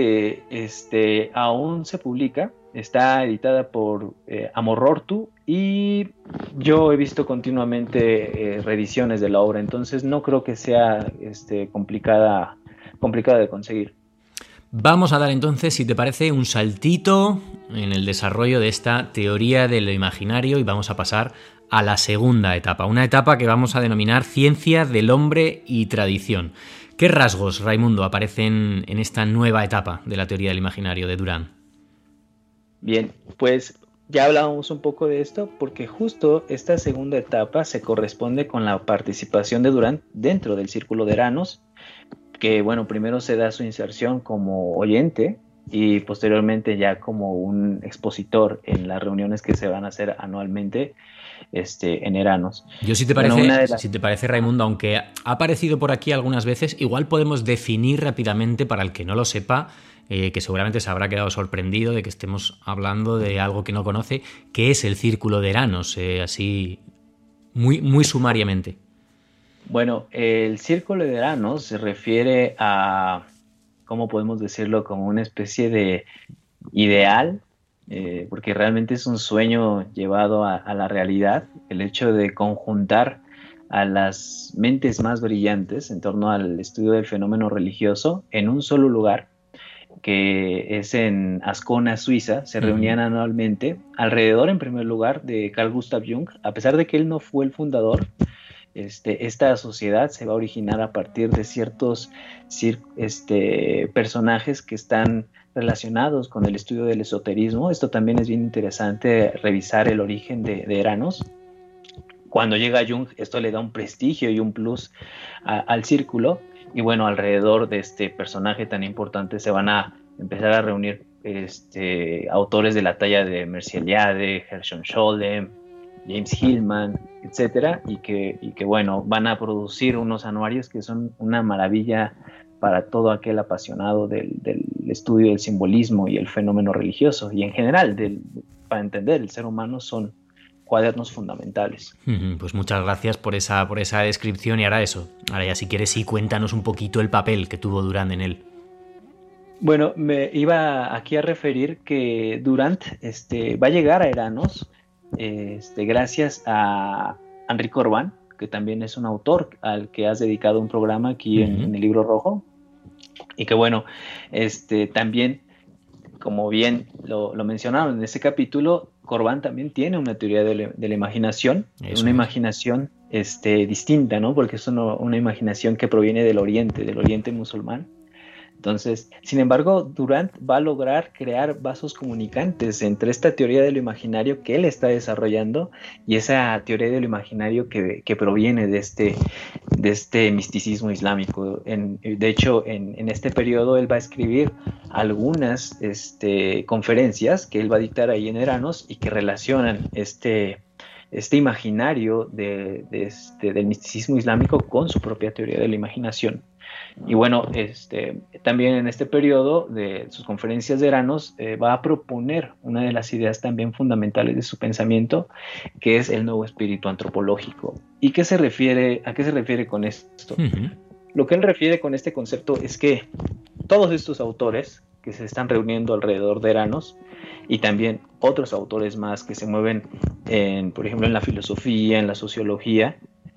que aún se publica. Está editada por Amorortu, y yo he visto continuamente reediciones de la obra, entonces no creo que sea complicada de conseguir. Vamos a dar entonces, si te parece, un saltito en el desarrollo de esta teoría de lo imaginario, y vamos a pasar a la segunda etapa, una etapa que vamos a denominar ciencia del hombre y tradición. ¿Qué rasgos, Raimundo, aparecen en esta nueva etapa de la teoría del imaginario de Durant? Bien, pues ya hablábamos un poco de esto, porque justo esta segunda etapa se corresponde con la participación de Durant dentro del Círculo de Eranos, que bueno, primero se da su inserción como oyente, y posteriormente ya como un expositor en las reuniones que se van a hacer anualmente en Eranos. Yo, Bueno, una de las... si te parece, Raimundo, aunque ha aparecido por aquí algunas veces, igual podemos definir rápidamente, para el que no lo sepa, que seguramente se habrá quedado sorprendido de que estemos hablando de algo que no conoce, qué es el Círculo de Eranos, así muy, muy sumariamente. Bueno, el Círculo de Eranos se refiere a, ¿cómo podemos decirlo? Como una especie de ideal, porque realmente es un sueño llevado a la realidad, el hecho de conjuntar a las mentes más brillantes en torno al estudio del fenómeno religioso en un solo lugar, que es en Ascona, Suiza. Se reunían anualmente alrededor, en primer lugar, de Carl Gustav Jung. A pesar de que él no fue el fundador, esta sociedad se va a originar a partir de ciertos personajes que están relacionados con el estudio del esoterismo. Esto también es bien interesante, revisar el origen de Eranos. Cuando llega Jung, esto le da un prestigio y un plus al círculo, y bueno, alrededor de este personaje tan importante se van a empezar a reunir autores de la talla de Mircea Eliade, Gershon Scholem, James Hillman, etcétera, y que bueno, van a producir unos anuarios que son una maravilla para todo aquel apasionado del estudio del simbolismo y el fenómeno religioso, y en general, para entender el ser humano, son cuadernos fundamentales. Pues muchas gracias por esa descripción, y ahora eso. Ahora ya, si quieres, sí, cuéntanos un poquito el papel que tuvo Durand en él. Bueno, me iba aquí a referir que Durand va a llegar a Eranos gracias a Henri Corbin, que también es un autor al que has dedicado un programa aquí en el Libro Rojo, y que bueno, también, como bien lo mencionaron en ese capítulo, Corbin también tiene una teoría de la imaginación, imaginación distinta, ¿no? Porque es una imaginación que proviene del Oriente musulmán. Entonces, sin embargo, Durand va a lograr crear vasos comunicantes entre esta teoría de lo imaginario que él está desarrollando y esa teoría de lo imaginario que proviene de este misticismo islámico. De hecho, en este periodo él va a escribir algunas conferencias que él va a dictar ahí en Eranos, y que relacionan este imaginario del misticismo islámico con su propia teoría de la imaginación. Y bueno, también en este periodo de sus conferencias de Eranos va a proponer una de las ideas también fundamentales de su pensamiento, que es el nuevo espíritu antropológico. ¿Y a qué se refiere con esto? Lo que él refiere con este concepto es que todos estos autores que se están reuniendo alrededor de Eranos, y también otros autores más que se mueven por ejemplo, en la filosofía, en la sociología,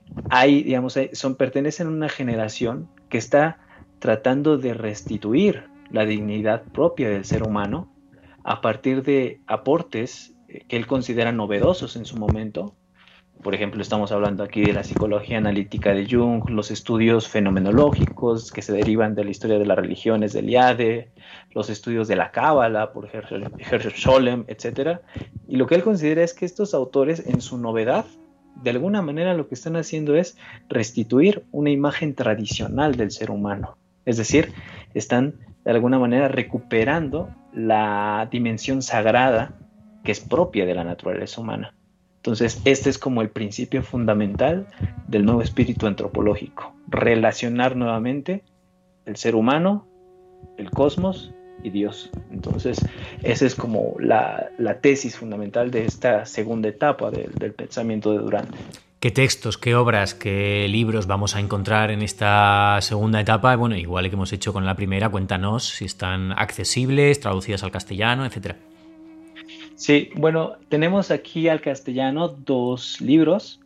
pertenecen a una generación que está tratando de restituir la dignidad propia del ser humano a partir de aportes que él considera novedosos en su momento. Por ejemplo, estamos hablando aquí de la psicología analítica de Jung, los estudios fenomenológicos que se derivan de la historia de las religiones de Eliade, los estudios de la Cábala por Gershon Scholem, etc. Y lo que él considera es que estos autores, en su novedad, de alguna manera lo que están haciendo es restituir una imagen tradicional del ser humano. Es decir, están de alguna manera recuperando la dimensión sagrada que es propia de la naturaleza humana. Entonces, este es como el principio fundamental del nuevo espíritu antropológico: relacionar nuevamente el ser humano, el cosmos y Dios. Entonces, esa es como la tesis fundamental de esta segunda etapa del pensamiento de Durand. ¿Qué textos, qué obras, qué libros vamos a encontrar en esta segunda etapa? Bueno, igual que hemos hecho con la primera, cuéntanos si están accesibles, traducidas al castellano, etcétera. Sí, bueno, tenemos aquí al castellano 2 libros.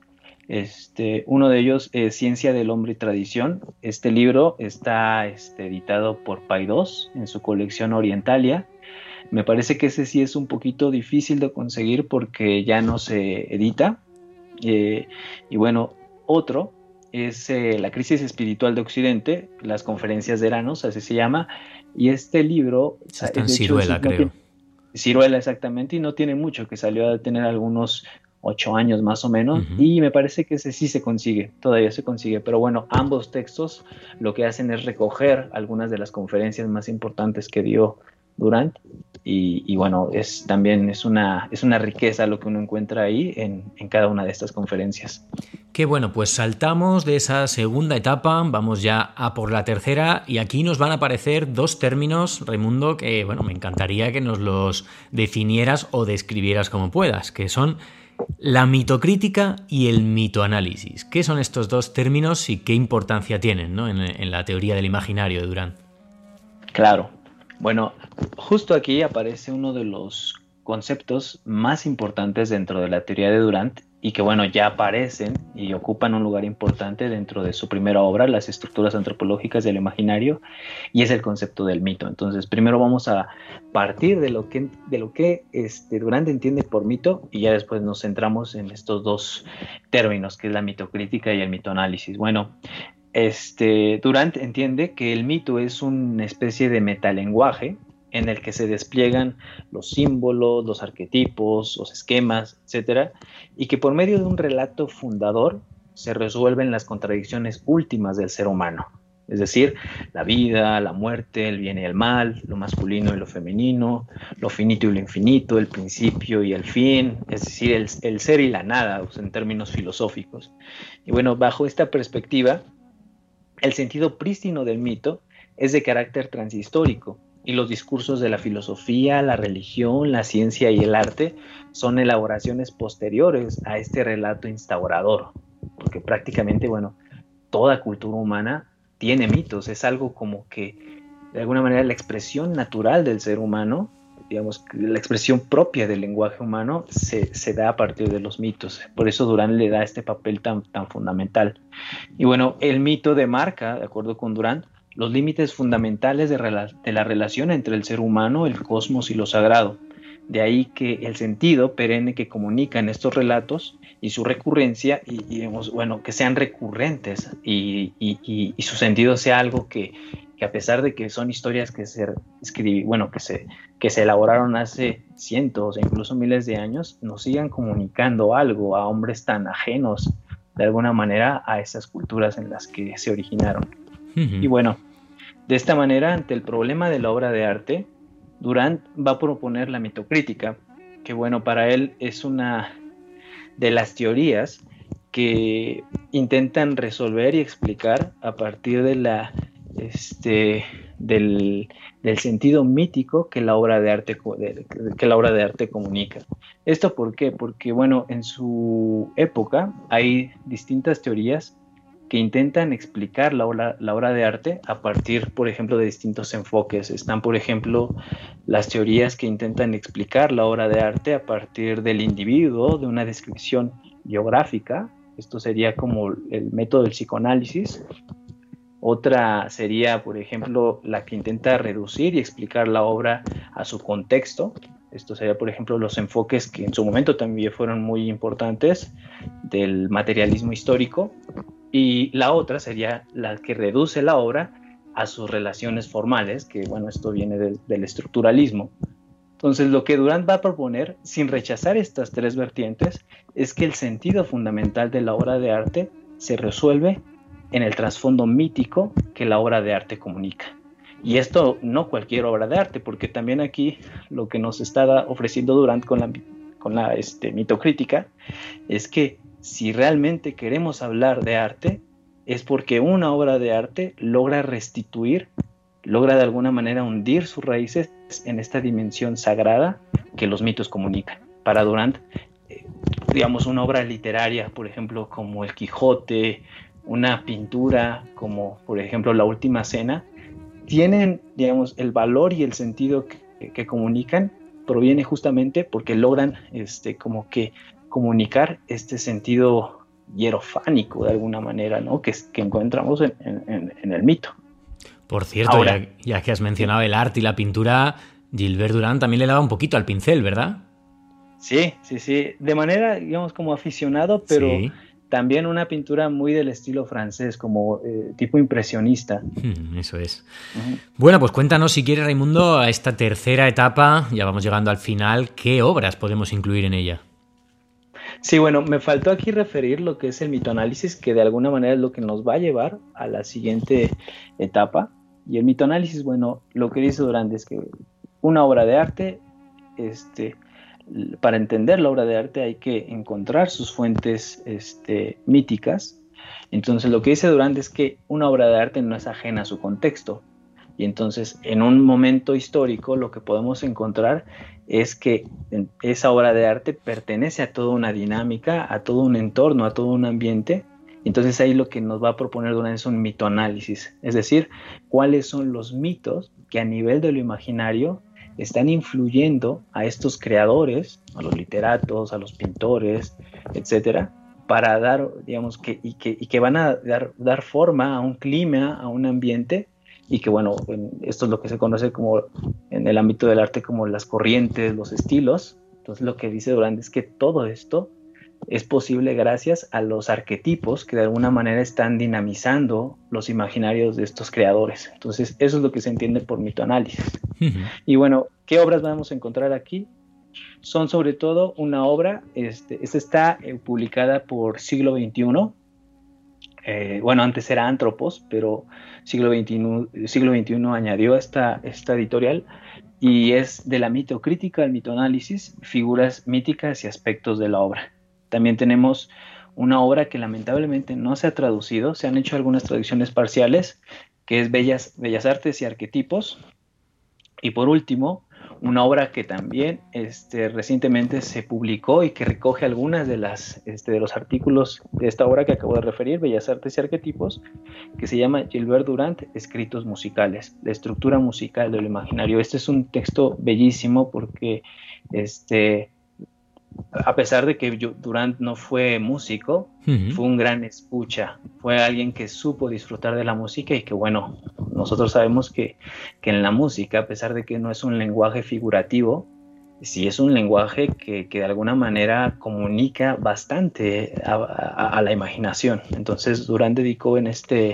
Uno de ellos es Ciencia del Hombre y Tradición. Este libro está editado por Paidós en su colección Orientalia. Me parece que ese sí es un poquito difícil de conseguir porque ya no se edita. Y bueno, otro es La crisis espiritual de Occidente, las conferencias de Eranos, así se llama. Y este libro... Está en Siruela, creo. Siruela, exactamente, y no tiene mucho, que salió a tener algunos 8 años más o menos, y me parece que ese sí se consigue, todavía se consigue. Pero bueno, ambos textos lo que hacen es recoger algunas de las conferencias más importantes que dio Durant. Y bueno, también es una riqueza lo que uno encuentra ahí en cada una de estas conferencias. Qué bueno, pues saltamos de esa segunda etapa, vamos ya a por la tercera y aquí nos van a aparecer dos términos, Raimundo, que bueno, me encantaría que nos los definieras o describieras como puedas, que son la mitocrítica y el mitoanálisis. ¿Qué son estos dos términos y qué importancia tienen, ¿no?, en la teoría del imaginario de Durant? Claro. Bueno, justo aquí aparece uno de los conceptos más importantes dentro de la teoría de Durant y que, bueno, ya aparecen y ocupan un lugar importante dentro de su primera obra, Las estructuras antropológicas del imaginario, y es el concepto del mito. Entonces, primero vamos a partir de lo que Durant entiende por mito y ya después nos centramos en estos dos términos, que es la mitocrítica y el mitoanálisis. Bueno, Durant entiende que el mito es una especie de metalenguaje en el que se despliegan los símbolos, los arquetipos, los esquemas, etcétera, y que por medio de un relato fundador se resuelven las contradicciones últimas del ser humano, es decir, la vida, la muerte, el bien y el mal, lo masculino y lo femenino, lo finito y lo infinito, el principio y el fin, es decir, el ser y la nada, o sea, en términos filosóficos. Y bueno, bajo esta perspectiva, el sentido prístino del mito es de carácter transhistórico y los discursos de la filosofía, la religión, la ciencia y el arte son elaboraciones posteriores a este relato instaurador, porque prácticamente, bueno, toda cultura humana tiene mitos, es algo como que de alguna manera la expresión natural del ser humano, digamos, la expresión propia del lenguaje humano se da a partir de los mitos. Por eso Durant le da este papel tan fundamental. Y bueno, el mito demarca, de acuerdo con Durant, los límites fundamentales de la relación entre el ser humano, el cosmos y lo sagrado. De ahí que el sentido perenne que comunican estos relatos y su recurrencia, y digamos, bueno, que sean recurrentes y su sentido sea algo que a pesar de que son historias que se elaboraron hace cientos e incluso miles de años, nos sigan comunicando algo a hombres tan ajenos de alguna manera a esas culturas en las que se originaron. Y bueno, de esta manera, ante el problema de la obra de arte, Durant va a proponer la mitocrítica, que bueno, para él es una de las teorías que intentan resolver y explicar a partir de del sentido mítico que la obra de arte comunica. ¿Esto por qué? Porque bueno, en su época hay distintas teorías que intentan explicar la obra de arte a partir, por ejemplo, de distintos enfoques. Están, por ejemplo, las teorías que intentan explicar la obra de arte a partir del individuo, de una descripción biográfica. Esto sería como el método del psicoanálisis. Otra sería, por ejemplo, la que intenta reducir y explicar la obra a su contexto. Esto sería, por ejemplo, los enfoques que en su momento también fueron muy importantes del materialismo histórico. Y la otra sería la que reduce la obra a sus relaciones formales, que bueno, esto viene del estructuralismo. Entonces, lo que Durant va a proponer, sin rechazar estas tres vertientes, es que el sentido fundamental de la obra de arte se resuelve en el trasfondo mítico que la obra de arte comunica. Y esto no cualquier obra de arte, porque también aquí lo que nos está ofreciendo Durant con la mitocrítica es que si realmente queremos hablar de arte, es porque una obra de arte logra de alguna manera hundir sus raíces en esta dimensión sagrada que los mitos comunican. Para Durant, digamos, una obra literaria, por ejemplo, como El Quijote, una pintura como, por ejemplo, La Última Cena, tienen, digamos, el valor y el sentido que comunican, proviene justamente porque logran como que comunicar este sentido hierofánico de alguna manera, ¿no? que encontramos en el mito. Por cierto, ahora, ya que has mencionado el arte y la pintura, Gilbert Durant también le daba un poquito al pincel, ¿verdad? Sí, de manera, digamos, como aficionado, pero sí, también una pintura muy del estilo francés, como tipo impresionista. Eso es. Bueno, pues cuéntanos, si quieres, Raimundo, a esta tercera etapa, ya vamos llegando al final, ¿qué obras podemos incluir en ella? Sí, bueno, me faltó aquí referir lo que es el mitoanálisis, que de alguna manera es lo que nos va a llevar a la siguiente etapa. Y el mitoanálisis, bueno, lo que dice Durant es que una obra de arte, para entender la obra de arte hay que encontrar sus fuentes míticas. Entonces lo que dice Durant es que una obra de arte no es ajena a su contexto. Y entonces en un momento histórico lo que podemos encontrar es que esa obra de arte pertenece a toda una dinámica, a todo un entorno, a todo un ambiente. Entonces ahí lo que nos va a proponer Durant es un mitoanálisis, es decir, cuáles son los mitos que a nivel de lo imaginario están influyendo a estos creadores, a los literatos, a los pintores, etcétera, para dar, digamos, que van a dar forma a un clima, a un ambiente, y que bueno, esto es lo que se conoce como en el ámbito del arte como las corrientes, los estilos. Entonces lo que dice Durant es que todo esto es posible gracias a los arquetipos que de alguna manera están dinamizando los imaginarios de estos creadores. Entonces eso es lo que se entiende por mitoanálisis. Y bueno, ¿qué obras vamos a encontrar aquí? Son sobre todo una obra, esta está publicada por Siglo XXI. Bueno, antes era Antropos, pero siglo XXI añadió esta editorial, y es de la mitocrítica al mitoanálisis, figuras míticas y aspectos de la obra. También tenemos una obra que lamentablemente no se ha traducido, se han hecho algunas traducciones parciales, que es Bellas Artes y Arquetipos. Y por último, una obra que también recientemente se publicó y que recoge algunas de los artículos de esta obra que acabo de referir, Bellas Artes y Arquetipos, que se llama Gilbert Durant, Escritos musicales, la estructura musical del imaginario. Este es un texto bellísimo porque a pesar de que Durant no fue músico, fue un gran escucha, fue alguien que supo disfrutar de la música, y que bueno, nosotros sabemos que en la música, a pesar de que no es un lenguaje figurativo, sí es un lenguaje que de alguna manera comunica bastante a la imaginación. Entonces Durant dedicó en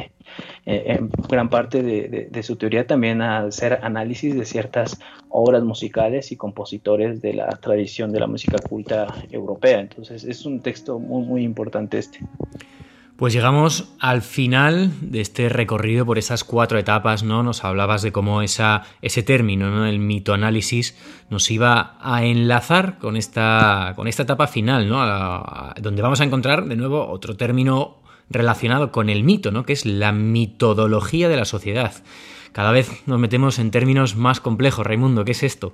gran parte de su teoría también a hacer análisis de ciertas obras musicales y compositores de la tradición de la música culta europea. Entonces es un texto muy, muy importante este. Pues llegamos al final de este recorrido por esas 4 etapas, ¿no? Nos hablabas de cómo ese término, ¿no? El mitoanálisis, nos iba a enlazar con esta etapa final, ¿no? Donde vamos a encontrar de nuevo otro término relacionado con el mito, ¿no? Que es la mitología de la sociedad. Cada vez nos metemos en términos más complejos. Raimundo, ¿qué es esto?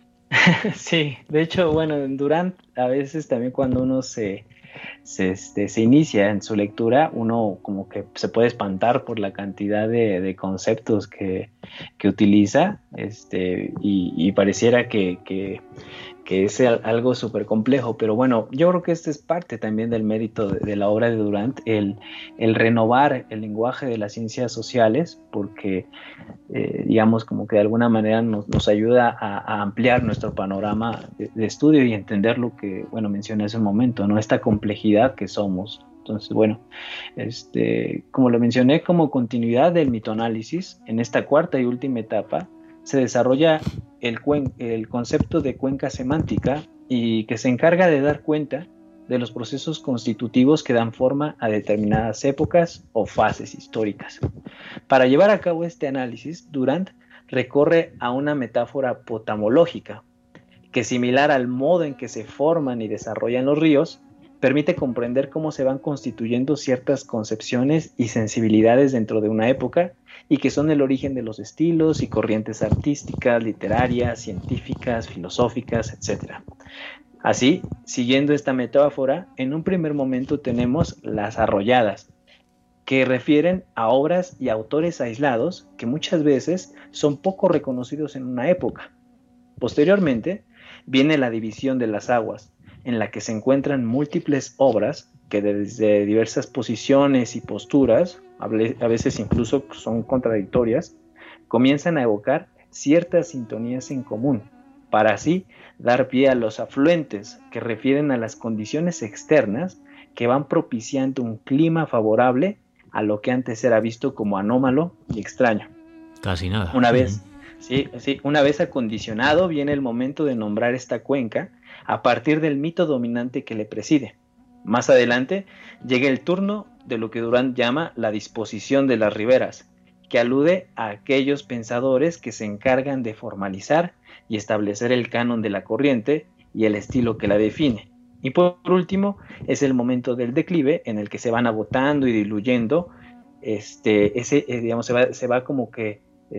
Sí, de hecho, bueno, en Durant a veces también cuando uno se inicia en su lectura, uno como que se puede espantar por la cantidad de conceptos que utiliza, y pareciera que es algo súper complejo, pero bueno, yo creo que este es parte también del mérito de la obra de Durant, el renovar el lenguaje de las ciencias sociales, porque digamos como que de alguna manera nos ayuda a ampliar nuestro panorama de estudio y entender lo que, bueno, mencioné hace un momento, ¿no? Esta complejidad que somos. Entonces, bueno, como lo mencioné, como continuidad del mitoanálisis, en esta cuarta y última etapa se desarrolla el concepto de cuenca semántica, y que se encarga de dar cuenta de los procesos constitutivos que dan forma a determinadas épocas o fases históricas. Para llevar a cabo este análisis, Durant recorre a una metáfora potamológica, que similar al modo en que se forman y desarrollan los ríos, permite comprender cómo se van constituyendo ciertas concepciones y sensibilidades dentro de una época, y que son el origen de los estilos y corrientes artísticas, literarias, científicas, filosóficas, etc. Así, siguiendo esta metáfora, en un primer momento tenemos las arrolladas, que refieren a obras y autores aislados que muchas veces son poco reconocidos en una época. Posteriormente, viene la división de las aguas, en la que se encuentran múltiples obras que desde diversas posiciones y posturas, a veces incluso son contradictorias, comienzan a evocar ciertas sintonías en común, para así dar pie a los afluentes, que refieren a las condiciones externas que van propiciando un clima favorable a lo que antes era visto como anómalo y extraño. Casi nada. Una vez acondicionado, viene el momento de nombrar esta cuenca a partir del mito dominante que le preside. Más adelante llega el turno de lo que Durant llama la disposición de las riberas, que alude a aquellos pensadores que se encargan de formalizar y establecer el canon de la corriente y el estilo que la define. Y por último, es el momento del declive en el que se van agotando y diluyendo, digamos, se va como que,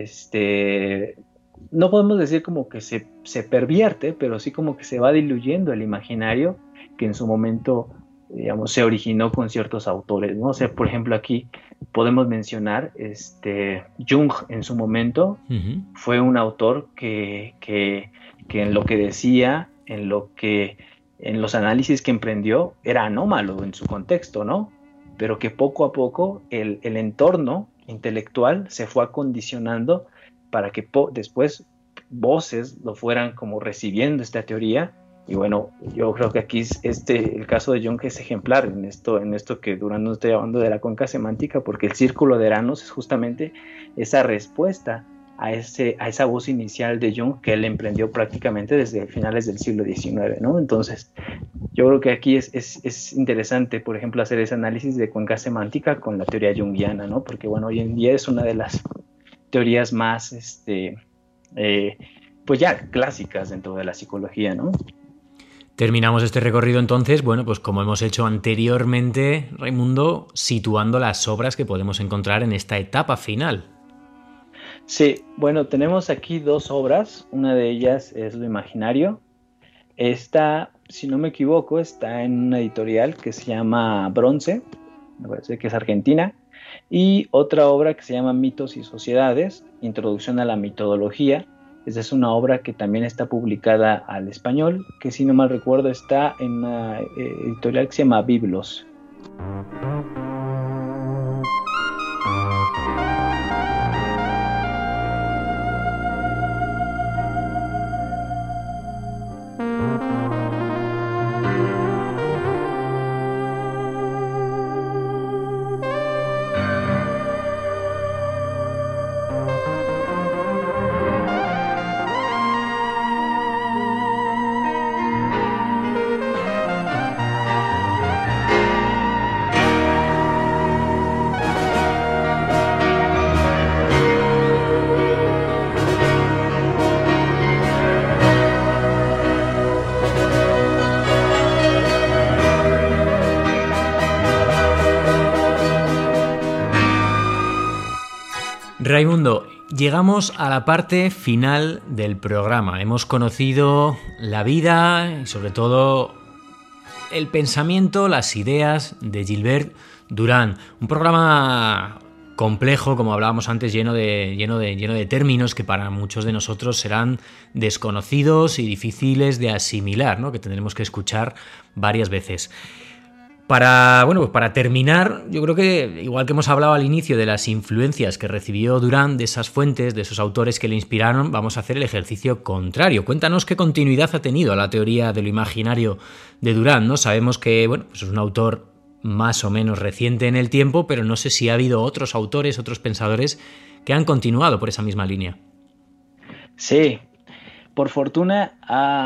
no podemos decir como que se pervierte, pero sí como que se va diluyendo el imaginario que en su momento, digamos, se originó con ciertos autores, ¿no? O sea, por ejemplo, aquí podemos mencionar Jung en su momento. Uh-huh. Fue un autor que en lo que decía, en los análisis que emprendió, era anómalo en su contexto, ¿no? Pero que poco a poco el entorno intelectual se fue acondicionando para que después voces lo fueran como recibiendo esta teoría. Y bueno, yo creo que aquí el caso de Jung es ejemplar en esto que Durán nos está llamando de la cuenca semántica, porque el círculo de Eranos es justamente esa respuesta a esa voz inicial de Jung que él emprendió prácticamente desde finales del siglo XIX, ¿no? Entonces, yo creo que aquí es interesante, por ejemplo, hacer ese análisis de cuenca semántica con la teoría junguiana, ¿no? Porque, bueno, hoy en día es una de las teorías más, pues ya clásicas dentro de la psicología, ¿no? Terminamos este recorrido entonces, bueno, pues como hemos hecho anteriormente, Raimundo, situando las obras que podemos encontrar en esta etapa final. Sí, bueno, tenemos aquí dos obras, una de ellas es Lo Imaginario. Esta, si no me equivoco, está en una editorial que se llama Bronce, me parece que es argentina, y otra obra que se llama Mitos y Sociedades, Introducción a la Mitología. Esa es una obra que también está publicada al español, que si no mal recuerdo está en una editorial que se llama Biblos. Raimundo, llegamos a la parte final del programa. Hemos conocido la vida y sobre todo el pensamiento, las ideas de Gilbert Durán. Un programa complejo, como hablábamos antes, lleno de términos que para muchos de nosotros serán desconocidos y difíciles de asimilar, ¿no? Que tendremos que escuchar varias veces. Para terminar, yo creo que, igual que hemos hablado al inicio de las influencias que recibió Durán, de esas fuentes, de esos autores que le inspiraron, vamos a hacer el ejercicio contrario. Cuéntanos qué continuidad ha tenido la teoría de lo imaginario de Durán, ¿no? Sabemos que, pues es un autor más o menos reciente en el tiempo, pero no sé si ha habido otros autores, otros pensadores que han continuado por esa misma línea. Sí. Por fortuna,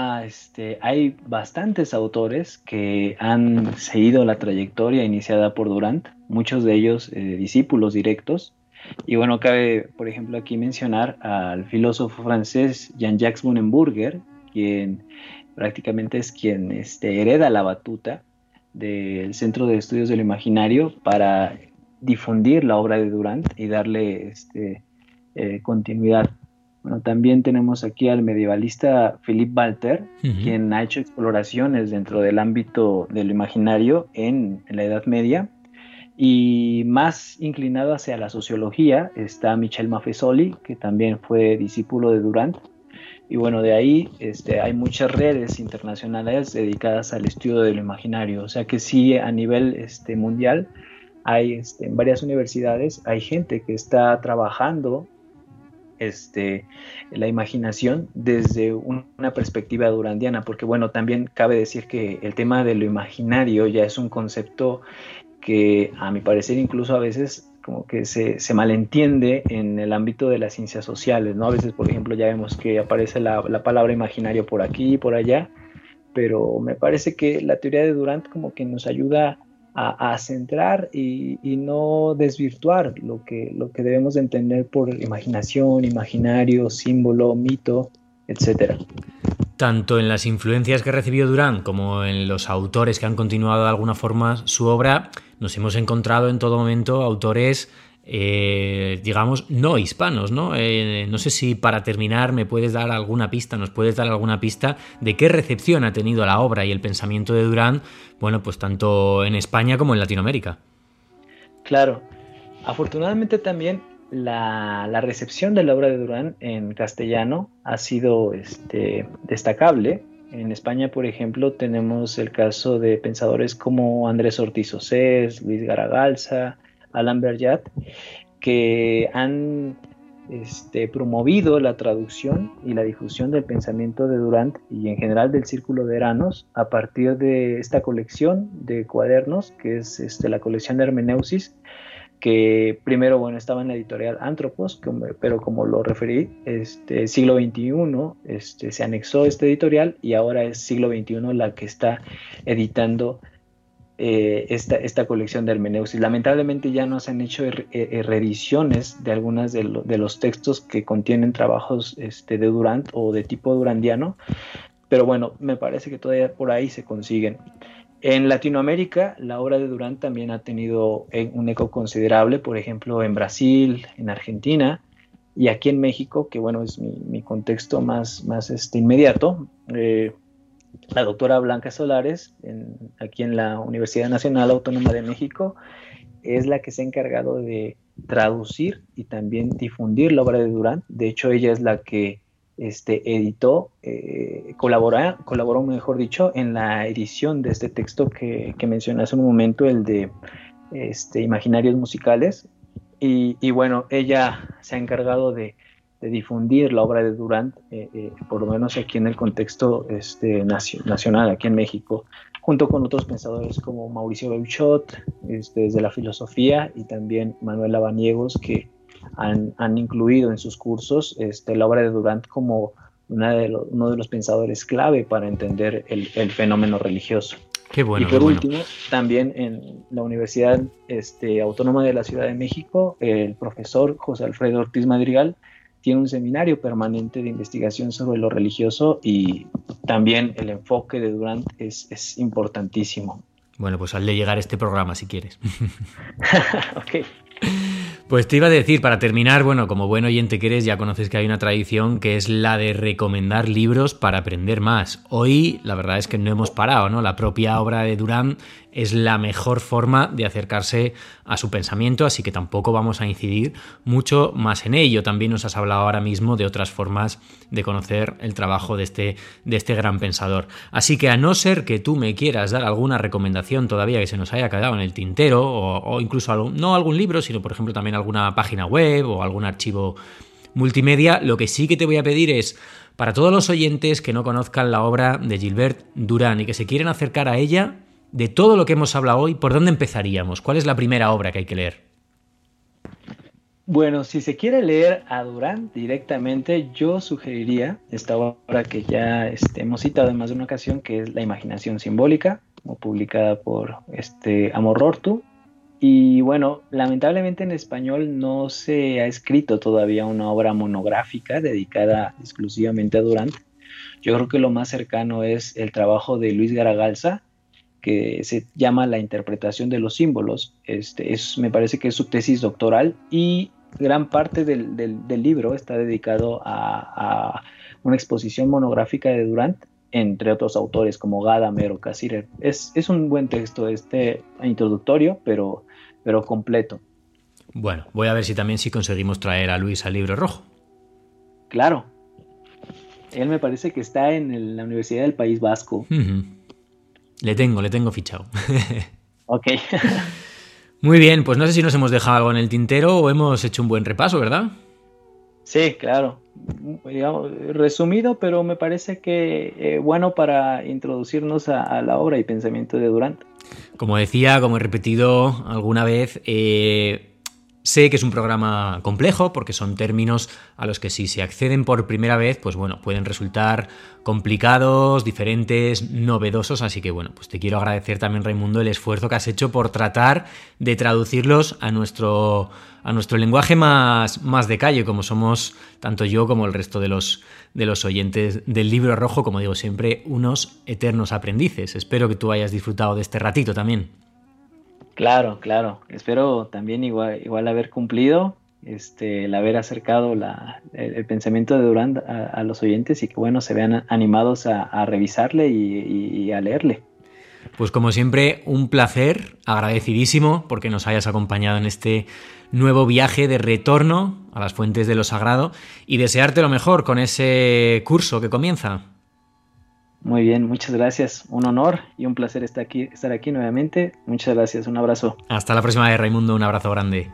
hay bastantes autores que han seguido la trayectoria iniciada por Durant, muchos de ellos discípulos directos. Y bueno, cabe, por ejemplo, aquí mencionar al filósofo francés Jean-Jacques Munenburger, quien prácticamente es quien hereda la batuta del Centro de Estudios del Imaginario para difundir la obra de Durant y darle continuidad. Bueno, también tenemos aquí al medievalista Philippe Walter, quien ha hecho exploraciones dentro del ámbito del imaginario en la Edad Media, y más inclinado hacia la sociología está Michel Maffesoli, que también fue discípulo de Durant. Y bueno, de ahí hay muchas redes internacionales dedicadas al estudio del imaginario, o sea que sí, a nivel mundial hay en varias universidades hay gente que está trabajando la imaginación desde una perspectiva durandiana, porque bueno, también cabe decir que el tema de lo imaginario ya es un concepto que a mi parecer incluso a veces como que se malentiende en el ámbito de las ciencias sociales, ¿no? A veces, por ejemplo, ya vemos que aparece la palabra imaginario por aquí y por allá, pero me parece que la teoría de Durant como que nos ayuda a centrar y no desvirtuar lo que debemos de entender por imaginación, imaginario, símbolo, mito, etcétera. Tanto en las influencias que recibió Durán como en los autores que han continuado de alguna forma su obra, nos hemos encontrado en todo momento autores, digamos, no hispanos, ¿no? No sé si para terminar me puedes dar alguna pista, nos puedes dar alguna pista de qué recepción ha tenido la obra y el pensamiento de Durán, bueno, pues tanto en España como en Latinoamérica. Claro, afortunadamente también la recepción de la obra de Durán en castellano ha sido destacable. En España, por ejemplo, tenemos el caso de pensadores como Andrés Ortiz Osés, Luis Garagalza, Alain Berjat, que han promovido la traducción y la difusión del pensamiento de Durant y en general del Círculo de Eranos a partir de esta colección de cuadernos que es la colección de Hermeneusis, que primero, bueno, estaba en la editorial Antropos, pero como lo referí, siglo XXI se anexó esta editorial y ahora es siglo XXI la que está editando esta colección de hermeneusis. Lamentablemente ya no se han hecho reediciones de algunas de los textos que contienen trabajos de Durant o de tipo durandiano, pero bueno, me parece que todavía por ahí se consiguen. En Latinoamérica, la obra de Durant también ha tenido un eco considerable, por ejemplo, en Brasil, en Argentina y aquí en México, que bueno, es mi contexto más inmediato. La doctora Blanca Solares, aquí en la Universidad Nacional Autónoma de México, es la que se ha encargado de traducir y también difundir la obra de Durant. De hecho, ella es la que editó, colaboró, mejor dicho, en la edición de este texto que mencioné hace un momento, el de Imaginarios Musicales. Y bueno, ella se ha encargado de difundir la obra de Durant, por lo menos aquí en el contexto nacional, aquí en México, junto con otros pensadores como Mauricio Beuchot, desde la filosofía, y también Manuel Lavaniegos, que han incluido en sus cursos la obra de Durant como uno de los pensadores clave para entender el fenómeno religioso. Qué bueno, y por último, también en la Universidad Autónoma de la Ciudad de México, el profesor José Alfredo Ortiz Madrigal tiene un seminario permanente de investigación sobre lo religioso y también el enfoque de Durant es importantísimo. Bueno, pues hazle llegar este programa si quieres. Ok. Pues te iba a decir, para terminar, bueno, como buen oyente que eres, ya conoces que hay una tradición que es la de recomendar libros para aprender más. Hoy, la verdad es que no hemos parado, ¿no? La propia obra de Durant es la mejor forma de acercarse a su pensamiento, así que tampoco vamos a incidir mucho más en ello. También nos has hablado ahora mismo de otras formas de conocer el trabajo de este gran pensador. Así que a no ser que tú me quieras dar alguna recomendación todavía que se nos haya quedado en el tintero, o incluso no algún libro, sino por ejemplo también alguna página web o algún archivo multimedia, lo que sí que te voy a pedir es, para todos los oyentes que no conozcan la obra de Gilbert Durant y que se quieren acercar a ella, de todo lo que hemos hablado hoy, ¿por dónde empezaríamos? ¿Cuál es la primera obra que hay que leer? Bueno, si se quiere leer a Durant directamente, yo sugeriría esta obra que ya hemos citado en más de una ocasión, que es La Imaginación Simbólica, publicada por Amor Rortu. Y bueno, lamentablemente en español no se ha escrito todavía una obra monográfica dedicada exclusivamente a Durant. Yo creo que lo más cercano es el trabajo de Luis Garagalza, que se llama La interpretación de los símbolos. Me parece que es su tesis doctoral y gran parte del libro está dedicado a una exposición monográfica de Durant, entre otros autores como Gadamer o Cassirer. Es un buen texto introductorio, pero completo. Bueno, voy a ver si conseguimos traer a Luis al Libro Rojo. Claro. Él me parece que está en la Universidad del País Vasco. Uh-huh. Le tengo fichado. Ok. Muy bien, pues no sé si nos hemos dejado algo en el tintero o hemos hecho un buen repaso, ¿verdad? Sí, claro. Digamos, resumido, pero me parece que bueno para introducirnos a la obra y pensamiento de Durant. Como decía, como he repetido alguna vez, Sé que es un programa complejo porque son términos a los que si se acceden por primera vez, pues bueno, pueden resultar complicados, diferentes, novedosos, así que bueno, pues te quiero agradecer también, Raimundo, el esfuerzo que has hecho por tratar de traducirlos a nuestro lenguaje más de calle, como somos tanto yo como el resto de los oyentes del Libro Rojo, como digo siempre, unos eternos aprendices. Espero que tú hayas disfrutado de este ratito también. Claro. Espero también igual haber cumplido, el haber acercado el pensamiento de Durán a los oyentes y que bueno, se vean animados a revisarle y a leerle. Pues como siempre, un placer, agradecidísimo porque nos hayas acompañado en este nuevo viaje de retorno a las fuentes de lo sagrado y desearte lo mejor con ese curso que comienza. Muy bien, muchas gracias. Un honor y un placer estar aquí nuevamente. Muchas gracias, un abrazo. Hasta la próxima vez, Raimundo, un abrazo grande.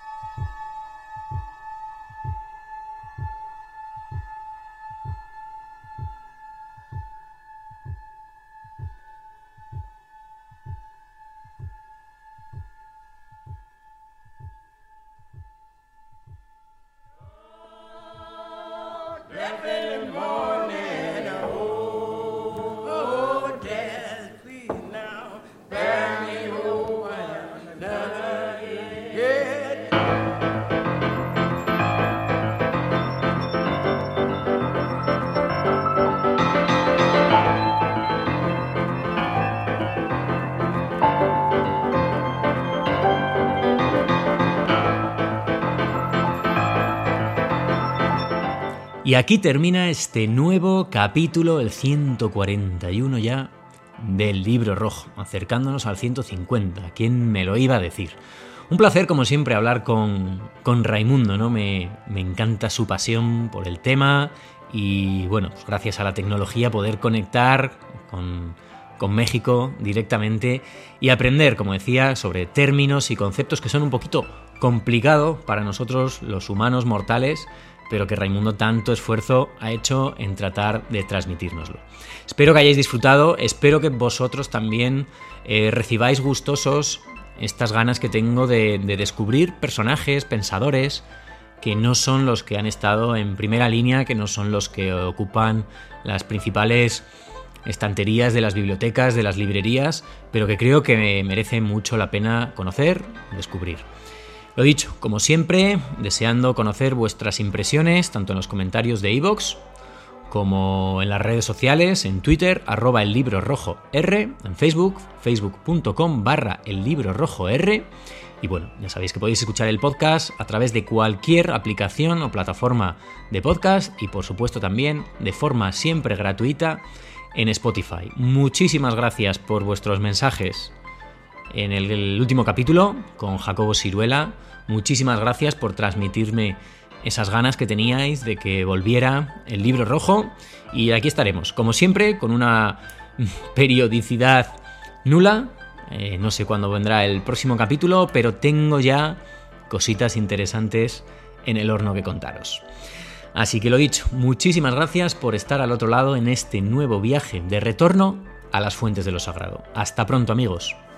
Y aquí termina este nuevo capítulo, el 141 ya, del Libro Rojo, acercándonos al 150. ¿Quién me lo iba a decir? Un placer, como siempre, hablar con Raimundo, ¿no? Me encanta su pasión por el tema y, bueno, pues gracias a la tecnología poder conectar con México directamente y aprender, como decía, sobre términos y conceptos que son un poquito complicados para nosotros, los humanos mortales, pero que Raimundo tanto esfuerzo ha hecho en tratar de transmitírnoslo. Espero que hayáis disfrutado, espero que vosotros también recibáis gustosos estas ganas que tengo de descubrir personajes, pensadores, que no son los que han estado en primera línea, que no son los que ocupan las principales estanterías de las bibliotecas, de las librerías, pero que creo que merece mucho la pena conocer, descubrir. Lo dicho, como siempre, deseando conocer vuestras impresiones, tanto en los comentarios de iVoox como en las redes sociales, en Twitter, @ellibrorojor, en Facebook, facebook.com/ellibrorojor. Y bueno, ya sabéis que podéis escuchar el podcast a través de cualquier aplicación o plataforma de podcast y por supuesto también de forma siempre gratuita en Spotify. Muchísimas gracias por vuestros mensajes en el último capítulo con Jacobo Siruela. Muchísimas gracias por transmitirme esas ganas que teníais de que volviera el Libro Rojo. Y aquí estaremos, como siempre, con una periodicidad nula. No sé cuándo vendrá el próximo capítulo, pero tengo ya cositas interesantes en el horno que contaros. Así que lo dicho, muchísimas gracias por estar al otro lado en este nuevo viaje de retorno a las fuentes de lo sagrado. Hasta pronto, amigos.